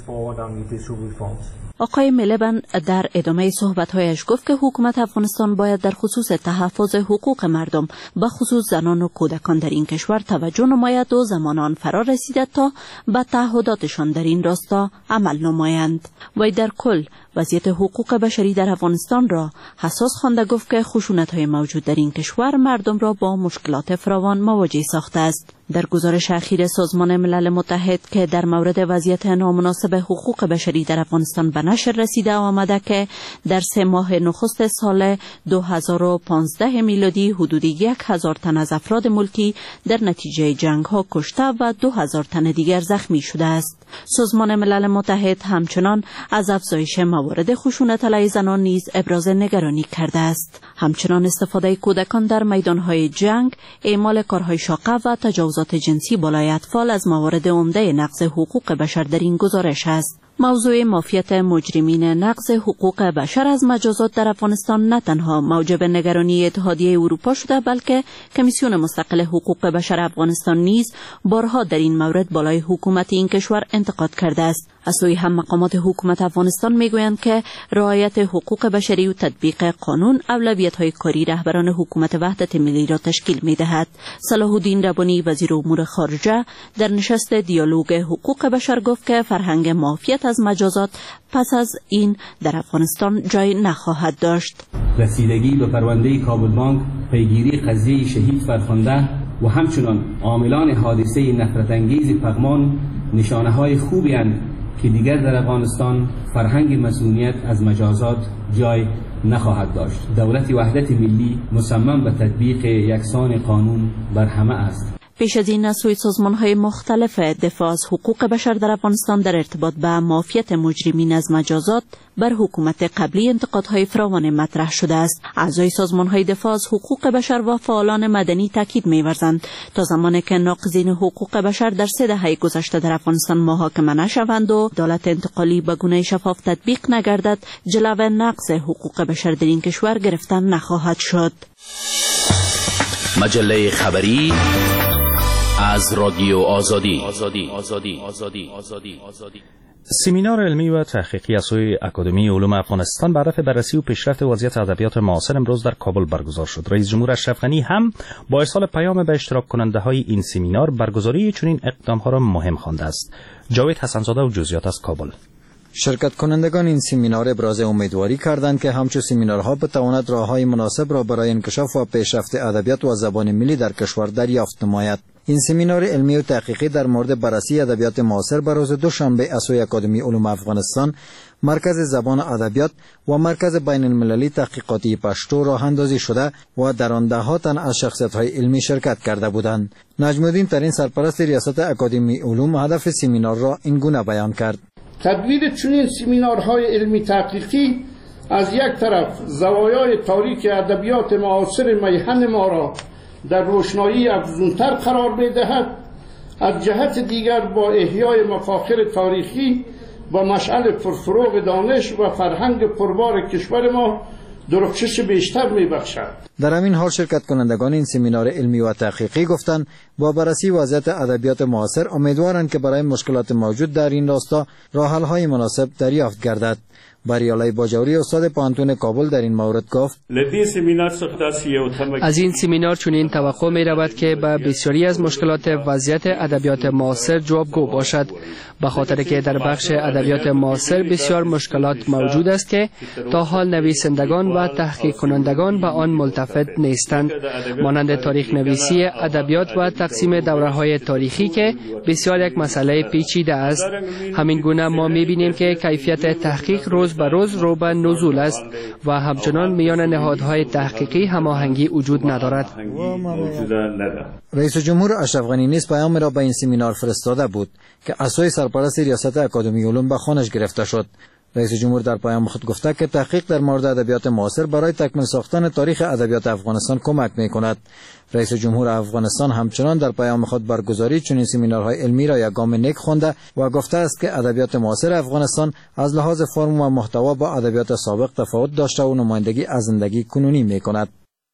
[SPEAKER 14] آقای میلیبند در ادامه صحبت‌هایش گفت که حکومت افغانستان باید در خصوص تحفظ حقوق مردم به خصوص زنان و کودکان در این کشور توجه نماید و زمان آن فرا رسیده تا به تعهداتشان در این راستا عمل نمایند. و در کل وضعیت حقوق بشری در افغانستان را حساس خوانده گفت که خشونت‌های موجود در این کشور مردم را با مشکلات فراوان مواجه ساخته است. در گزارش اخیر سازمان ملل متحد که در مورد وضعیت نامناسب حقوق بشری در افغانستان به نشر رسیده آمده که در سه ماه نخست سال دو هزار و پانزده میلادی حدود یک هزار تن از افراد ملکی در نتیجه جنگ ها کشته و دو هزار تن دیگر زخمی شده است. سازمان ملل متحد همچنان از افزایش موارد خشونت علیه زنان نیز ابراز نگرانی کرده است. همچنان استفاده کودکان در میدانهای جنگ، اعمال کارهای شاقه و تجاوزات جنسی بالای اطفال از موارد عمده نقض حقوق بشر در این گزارش است. موضوع معافیت مجرمین نقض حقوق بشر از مجازات در افغانستان نه تنها موجب نگرانی اتحادیه اروپا شده بلکه کمیسیون مستقل حقوق بشر افغانستان نیز بارها در این مورد بالای حکومت این کشور انتقاد کرده است. از سوی هم مقامات حکومت افغانستان میگویند که رعایت حقوق بشری و تطبیق قانون اولویت‌های کاری رهبران حکومت وحدت ملی را تشکیل می‌دهد. صلاح الدین ربانی وزیر امور خارجه در نشست دیالوگ حقوق بشر گفت که فرهنگ معافیت از مجازات پس از این در افغانستان جای نخواهد داشت.
[SPEAKER 12] رسیدگی به پرونده کابل بانک، پیگیری قضیه شهید فرخنده و همچنان عاملان حادثه نفرت انگیز پغمان نشانه‌های خوبی اند که دیگر در افغانستان فرهنگ مسئولیت از مجازات جای نخواهد داشت. دولت وحدت ملی مصمم به تطبیق یکسان قانون بر همه است.
[SPEAKER 14] پیش از این از سوی سازمان‌های مختلف دفاع از حقوق بشر در افغانستان در ارتباط به معافیت مجرمین از مجازات بر حکومت قبلی انتقادهای فراوان مطرح شده است. اعضای سازمان‌های دفاع از حقوق بشر و فعالان مدنی تاکید می‌ورزند تا زمانی که ناقضین حقوق بشر در سه دهه گذشته در افغانستان محاکمه نشوند و عدالت انتقالی به گونه شفاف تطبیق نگردد، جلوه نقض حقوق بشر در این کشور گرفتن نخواهد شد.
[SPEAKER 23] مجله خبری از رادیو آزادی. آزادی. آزادی. آزادی. آزادی. آزادی.
[SPEAKER 15] سمینار علمی و تحقیقی از سوی اکادمی علوم افغانستان به هدف بررسی و پیشرفت وضعیت ادبیات معاصر امروز در کابل برگزار شد. رئیس جمهور اشرف غنی هم با ارسال پیام به اشتراک کننده های این سمینار برگزاری چنین اقدام ها را مهم خوانده است. جاوید حسنزاده و جزئیات از کابل.
[SPEAKER 22] شرکت کنندگان این سمینار ابراز امیدواری کردند که همچون سمینارها بتواند راههای مناسب را برای انکشاف و پیشرفت ادبیات و زبان ملی در کشور دریافت نماید. این سمینار علمی و تحقیقی در مورد بررسی ادبیات معاصر به روز دوشنبه از سوی اکادمی علوم افغانستان، مرکز زبان ادبیات و مرکز بین المللی تحقیقاتی پشتو راه اندازی شده و در آن ده ها تن از شخصیت‌های علمی شرکت کرده بودند. نجم الدین ترین سرپرست ریاست اکادمی علوم هدف سمینار را این گونه بیان کرد:
[SPEAKER 4] تدویر چنین سمینارهای علمی تحقیقی از یک طرف زوایای تاریک ادبیات معاصر میهن ما را در روشنایی افزونتر قرار می‌دهد، از جهت دیگر با احیای مفاخر تاریخی با مشعل پرفروغ دانش و فرهنگ پربار کشور ما درخشش بیشتر می‌بخشد.
[SPEAKER 22] در همین حال شرکت کنندگان این سمینار علمی و تحقیقی گفتند با بررسی وضعیت ادبیات معاصر امیدوارند که برای مشکلات موجود در این راستا راه حل‌های مناسب دریافت گردد. بریالای باجوری استاد پانتون کابل در این مورد گفت:
[SPEAKER 6] از این سمینار چنین توقع می رود که به بسیاری از مشکلات وضعیت ادبیات معاصر جوابگو باشد، به خاطر که در بخش ادبیات معاصر بسیار مشکلات موجود است که تا حال نویسندگان و تحقیق کنندگان به آن ملتفت نیستند، مانند تاریخ نویسی ادبیات و تقسیم دوره‌های تاریخی که بسیار یک مسئله پیچیده است. همین گونه ما می بینیم که کیفیت تحقیق روز به روز رو به نزول است و همچنان میان نهادهای تحقیقی هماهنگی وجود ندارد.
[SPEAKER 22] رئیس جمهور اشرف غنی نیز پیام را به این سمینار فرستاده بود که از سوی سرپرست ریاست اکادمی علوم به خانش گرفته شد. رئیس جمهور در پیام خود گفته که تحقیق در مورد ادبیات معاصر برای تکمیل ساختن تاریخ ادبیات افغانستان کمک می‌کند. رئیس جمهور افغانستان همچنان در پیام خود برگزاری چنین سمینارهای علمی را یک گام نیک خوانده و گفته است که ادبیات معاصر افغانستان از لحاظ فرم و محتوا با ادبیات سابق تفاوت داشته و نمایندگی از زندگی کنونی می‌کند.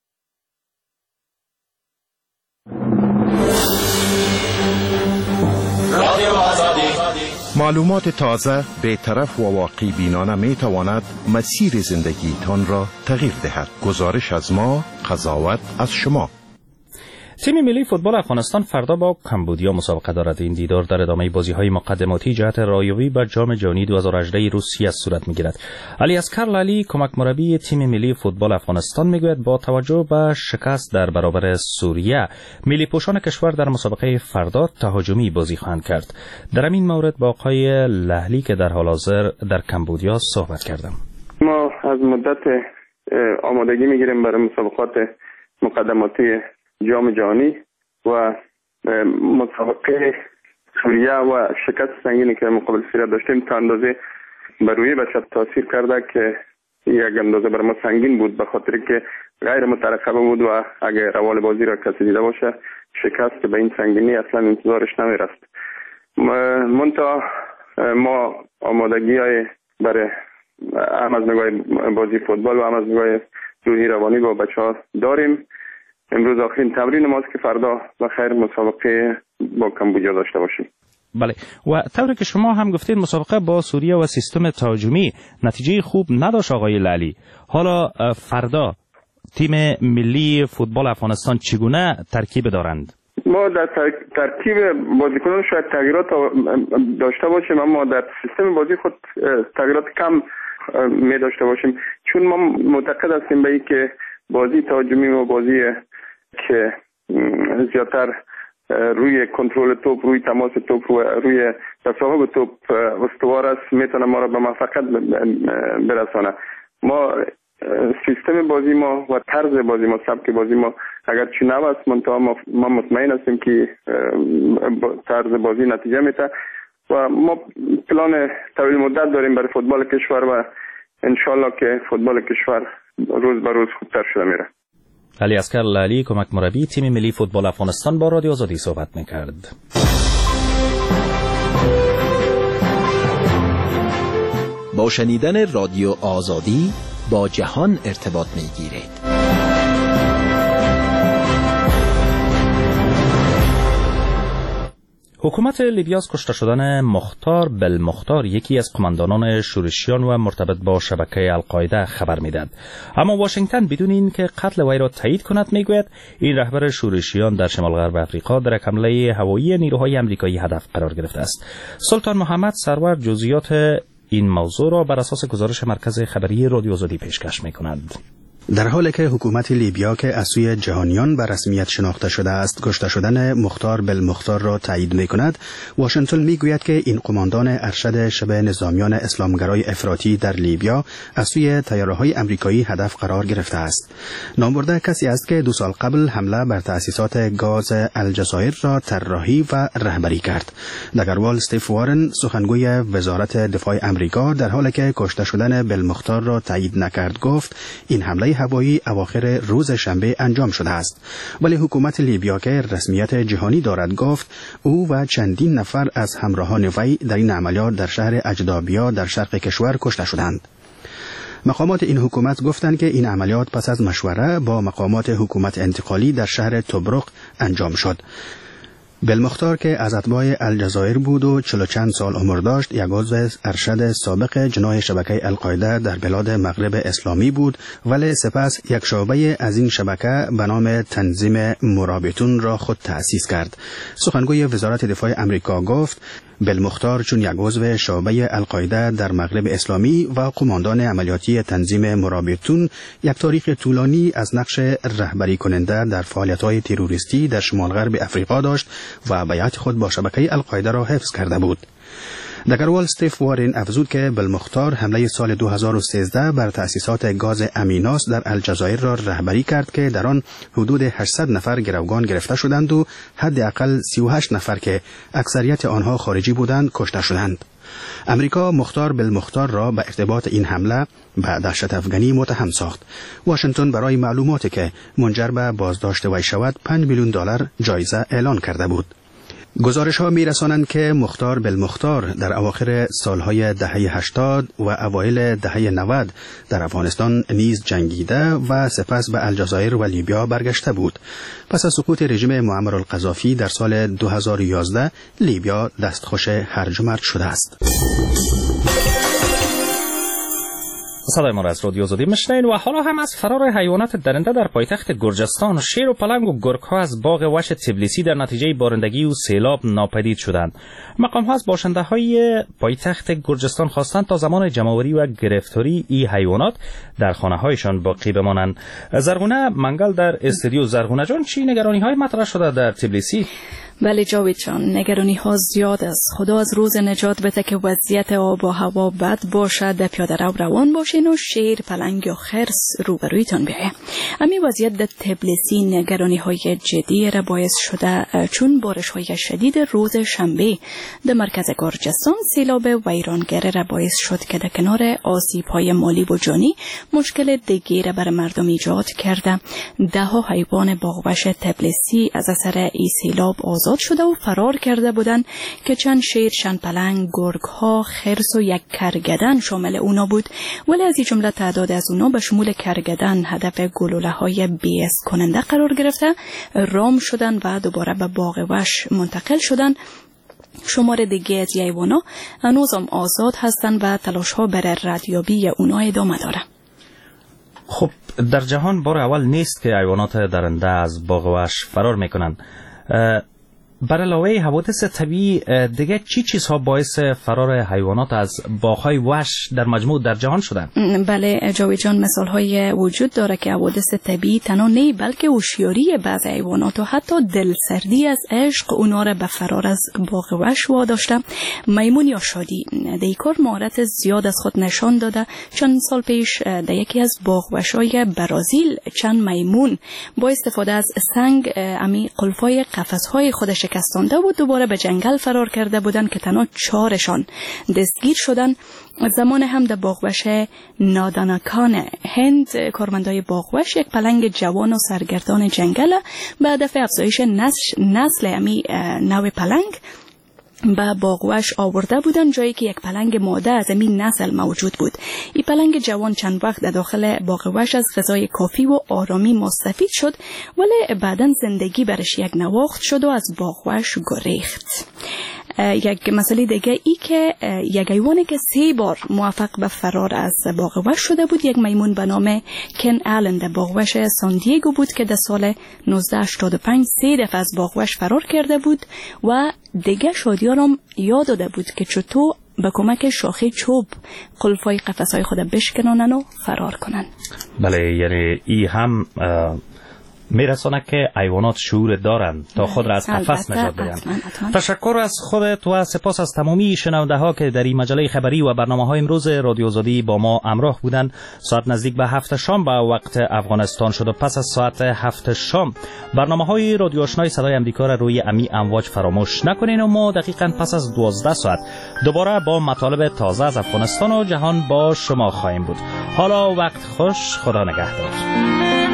[SPEAKER 23] معلومات تازه، بی‌طرف و واقعی بینانه می تواند مسیر زندگیتان را تغییر دهد. گزارش از ما، قضاوت از شما.
[SPEAKER 15] تیم ملی فوتبال افغانستان فردا با کمبودیا مسابقه دارد. این دیدار در ادامه بازی‌های مقدماتی جهت رایوی به جام جهانی دو هزار و هجده روسیه صورت می‌گیرد. علی اصغر لالی کمک مربی تیم ملی فوتبال افغانستان میگوید با توجه به شکست در برابر سوریه، ملی پوشان کشور در مسابقه فردا تهاجمی بازی خواهند کرد. در این مورد با آقای لهلی که در حال حاضر در کمبودیا صحبت کردم.
[SPEAKER 17] ما از مدت آمادگی می‌گیریم برای مسابقات مقدماتی جام جهانی و مسابقه سوریه و شکست سنگینی که مقابل سوریه داشتیم تا اندازه بر روی بچه تاثیر کرده که یک اندازه بر ما سنگین بود، به خاطر که غیر مترقبه بود و اگر روال بازی را کسی دیده باشه شکست که به این سنگینی اصلا انتظارش نمیرفت. منتها ما آمادگی های برای هم از نگاه بازی فوتبال و هم از نگاه روحی روانی با بچه ها داریم. امروز آخرین تمرین ماست که فردا بخیر مسابقه با کمبودیا داشته باشیم.
[SPEAKER 15] بله، و طوری که شما هم گفتید مسابقه با سوریه و سیستم تهاجمی نتیجه خوب نداشت آقای لالی. حالا فردا تیم ملی فوتبال افغانستان چگونه ترکیب دارند؟
[SPEAKER 17] ما در ترکیب بازیکنان شاید تغییرات داشته باشیم، اما در سیستم بازی خود تغییرات کم می داشته باشیم، چون ما معتقد هستیم به این که بازی تهاجمی و بازی که زیادتر روی کنترل توپ، روی تماس توپ و روی تصاحب توپ استوار است، میتونه ما را به موفقیت برسانه. ما سیستم بازی ما و طرز بازی ما، سبک بازی ما اگر چی نو است، منتها ما مطمئن هستیم که طرز بازی نتیجه میده و ما پلان طویل مدت داریم برای فوتبال کشور و انشالله که فوتبال کشور روز به روز خوبتر شده میره.
[SPEAKER 15] علی اصغر لالی کمک مربی تیم ملی فوتبال افغانستان با رادیو آزادی صحبت میکرد.
[SPEAKER 24] با شنیدن رادیو آزادی با جهان ارتباط میگیرید.
[SPEAKER 15] حکومت لیبیا از کشته شدن مختار بالمختار، یکی از قماندانان شورشیان و مرتبط با شبکه القاعده، خبر میداد. اما واشنگتن بدون اینکه قتل وی را تایید کند میگوید این رهبر شورشیان در شمال غرب افریقا در یک حمله هوایی نیروهای آمریکایی هدف قرار گرفته است. سلطان محمد سرور جزئیات این موضوع را بر اساس گزارش مرکز خبری رادیو آزادی پیشکش می‌کند.
[SPEAKER 7] در حالی که حکومت لیبیا که از سوی جهانیان به رسمیت شناخته شده است کشته شدن مختار بالمختار را تایید می کند، واشنگتن می گوید که این قماندان ارشد شبه نظامیان اسلامگرای افراطی در لیبیا از سوی طیاره‌های آمریکایی هدف قرار گرفته است. نامبرده کسی است که دو سال قبل حمله بر تأسیسات گاز الجزایر را طراحی و رهبری کرد. دگروال استیف وارن، سخنگوی وزارت دفاع آمریکا، در حالی که کشته شدن بالمختار را تایید نکرد گفت این حمله هوایی اواخر روز شنبه انجام شده است، ولی حکومت لیبیا که رسمیت جهانی دارد گفت او و چندین نفر از همراهان وی در این عملیات در شهر اجدابیا در شرق کشور کشته شدند. مقامات این حکومت گفتند که این عملیات پس از مشوره با مقامات حکومت انتقالی در شهر تبرق انجام شد. بالمختار که از اتباع الجزایر بود و چهل و چند سال عمر داشت، یک عضو ارشد سابق جناح شبکه القاعده در بلاد مغرب اسلامی بود، ولی سپس یک شعبه از این شبکه به نام تنظیم مرابطون را خود تأسیس کرد. سخنگوی وزارت دفاع آمریکا گفت بالمختار چون یک عضو شعبه القاعده در مغرب اسلامی و قماندان عملیاتی تنظیم مرابطون یک تاریخ طولانی از نقش رهبری کننده در فعالیت‌های تروریستی در شمال غرب افریقا داشت و بیعت خود با شبکه القاعده را حفظ کرده بود. دگروال استیف وارن افزود که بالمختار حمله سال دو هزار و سیزده بر تأسیسات گاز امیناس در الجزایر را رهبری کرد که در آن حدود هشتصد نفر گروگان گرفته شدند و حداقل سی و هشت نفر که اکثریت آنها خارجی بودند کشته شدند. امریکا مختار بالمختار را به ارتباط این حمله به دهشت افغانی متهم ساخت. واشنگتن برای معلوماتی که منجر به بازداشت وی شود پنج میلیون دلار جایزه اعلان کرده بود. گزارش ها می رسانند که مختار بالمختار در اواخر سالهای دهه هشتاد و اوایل دهه نود در افغانستان نیز جنگیده و سپس به الجزایر و لیبیا برگشته بود. پس از سقوط رژیم معمر القذافی در سال دو هزار و یازده لیبیا دستخوش هرج و مرج شده است.
[SPEAKER 15] صدای ما را از رادیو آزادی میشنوید و حالا هم از فرار حیوانات درنده در پایتخت گرجستان. شیر و پلنگ و گرگ ها از باغ وحش تبلیسی در نتیجه بارندگی و سیلاب ناپدید شدند. مقام ها از باشنده های پایتخت گرجستان خواستند تا زمان جمع‌آوری و گرفتاری این حیوانات در خانه هایشان باقی بمانند. زرغونه منگل در استودیو. زرغونه جان، چی نگرانی های مطرح شده در تبلیسی؟
[SPEAKER 16] بله جاوید جان، نگرانی ها زیاد است. خدا از روز نجات بده که وضعیت آب و هوا بد باشد، در پیاده رو روان باشین و شیر، پلنگ یا خرس روبرویتان بیایه. امی وضعیت در تبلیسی نگرانی های جدی را باعث شده، چون بارش های شدید روز شنبه در مرکز گرجستان سیلاب ویرانگر را باعث شد که در کنار آسیب های مالی و جانی مشکل دیگری را بر مردم ایجاد کرده. ده ها حیوان باغوش تبلیسی از اثر این سیلاب آزاد شده و فرار کرده بودند که چند شیر، چند پلنگ، گرگ ها، خرس و یک کرگدن شامل اونا بود، ولی از این جمله تعداد از اونا به شمول کرگدن هدف گلوله های بی‌اس کننده قرار گرفته رام شدن و دوباره به باغ وحش منتقل شدن. شمار دیگه از حیوانا هنوزم آزاد هستند و تلاش ها برای ردیابی اونا ادامه داره.
[SPEAKER 15] خب در جهان بار اول نیست که حیوانات درنده از باغ وحش فرار میکنند. بر علاوه حوادث طبیعی دیگه چی چیزها باعث فرار حیوانات از باغ‌های وحش در مجموع در جهان شدن؟
[SPEAKER 16] بله جاوید جان، مثال‌های وجود داره که حوادث طبیعی تنها نه بلکه هوشیاری بعض حیوانات و حتی دلسردی از عشق اونا را به فرار از باغ وحش واداشته. میمون یا شادی در این کار مهارت زیاد از خود نشان داده. چند سال پیش در یکی از باغ وحش‌های برزیل چند میمون با استفاده از سنگ امی قلف‌های قفس‌های خودش شکستانده بود دوباره به جنگل فرار کرده بودند که تنها چهارشان دستگیر شدن. زمان هم در باغوش نادانکان هند کارمندای باغوش یک پلنگ جوان و سرگردان جنگل به هدف افزایش نسل نسل امی نوع پلنگ به باغوش آورده بودن، جایی که یک پلنگ ماده از این نسل موجود بود. این پلنگ جوان چند وقت در داخل باغوش از غذای کافی و آرامی مستفید شد، ولی بعداً زندگی برش یک نواخت شد و از باغوش گریخت. یک مسئله دیگه ای که یک حیوانی که سه بار موفق به فرار از باغ وحش شده بود، یک میمون به نام کن آلن در باغ وحش سان دیگو بود که در سال نوزده هشتاد و پنج سه دفعه از باغ وحش فرار کرده بود و دیگه شادیارم یاد داده بود که چطور به کمک شاخه چوب قلفای قفسهای خود بشکنانن و فرار کنن.
[SPEAKER 15] بله، یعنی ای هم میرسانه که حیوانات شعور دارند تا خود را از قفس نجات دهند. تشکر از خودت و سپاس از تمامی شنونده ها که در این مجله خبری و برنامه های امروز رادیو آزادی با ما همراه بودند. ساعت نزدیک به هفت شام به وقت افغانستان شد و پس از ساعت هفت شام برنامه های رادیو آشنای صدای امریکا را روی امی امواج فراموش نکنین و ما دقیقاً پس از دوازده ساعت دوباره با مطالب تازه از افغانستان و جهان با شما خواهیم بود. حالا وقت خوش، خدا نگهدار.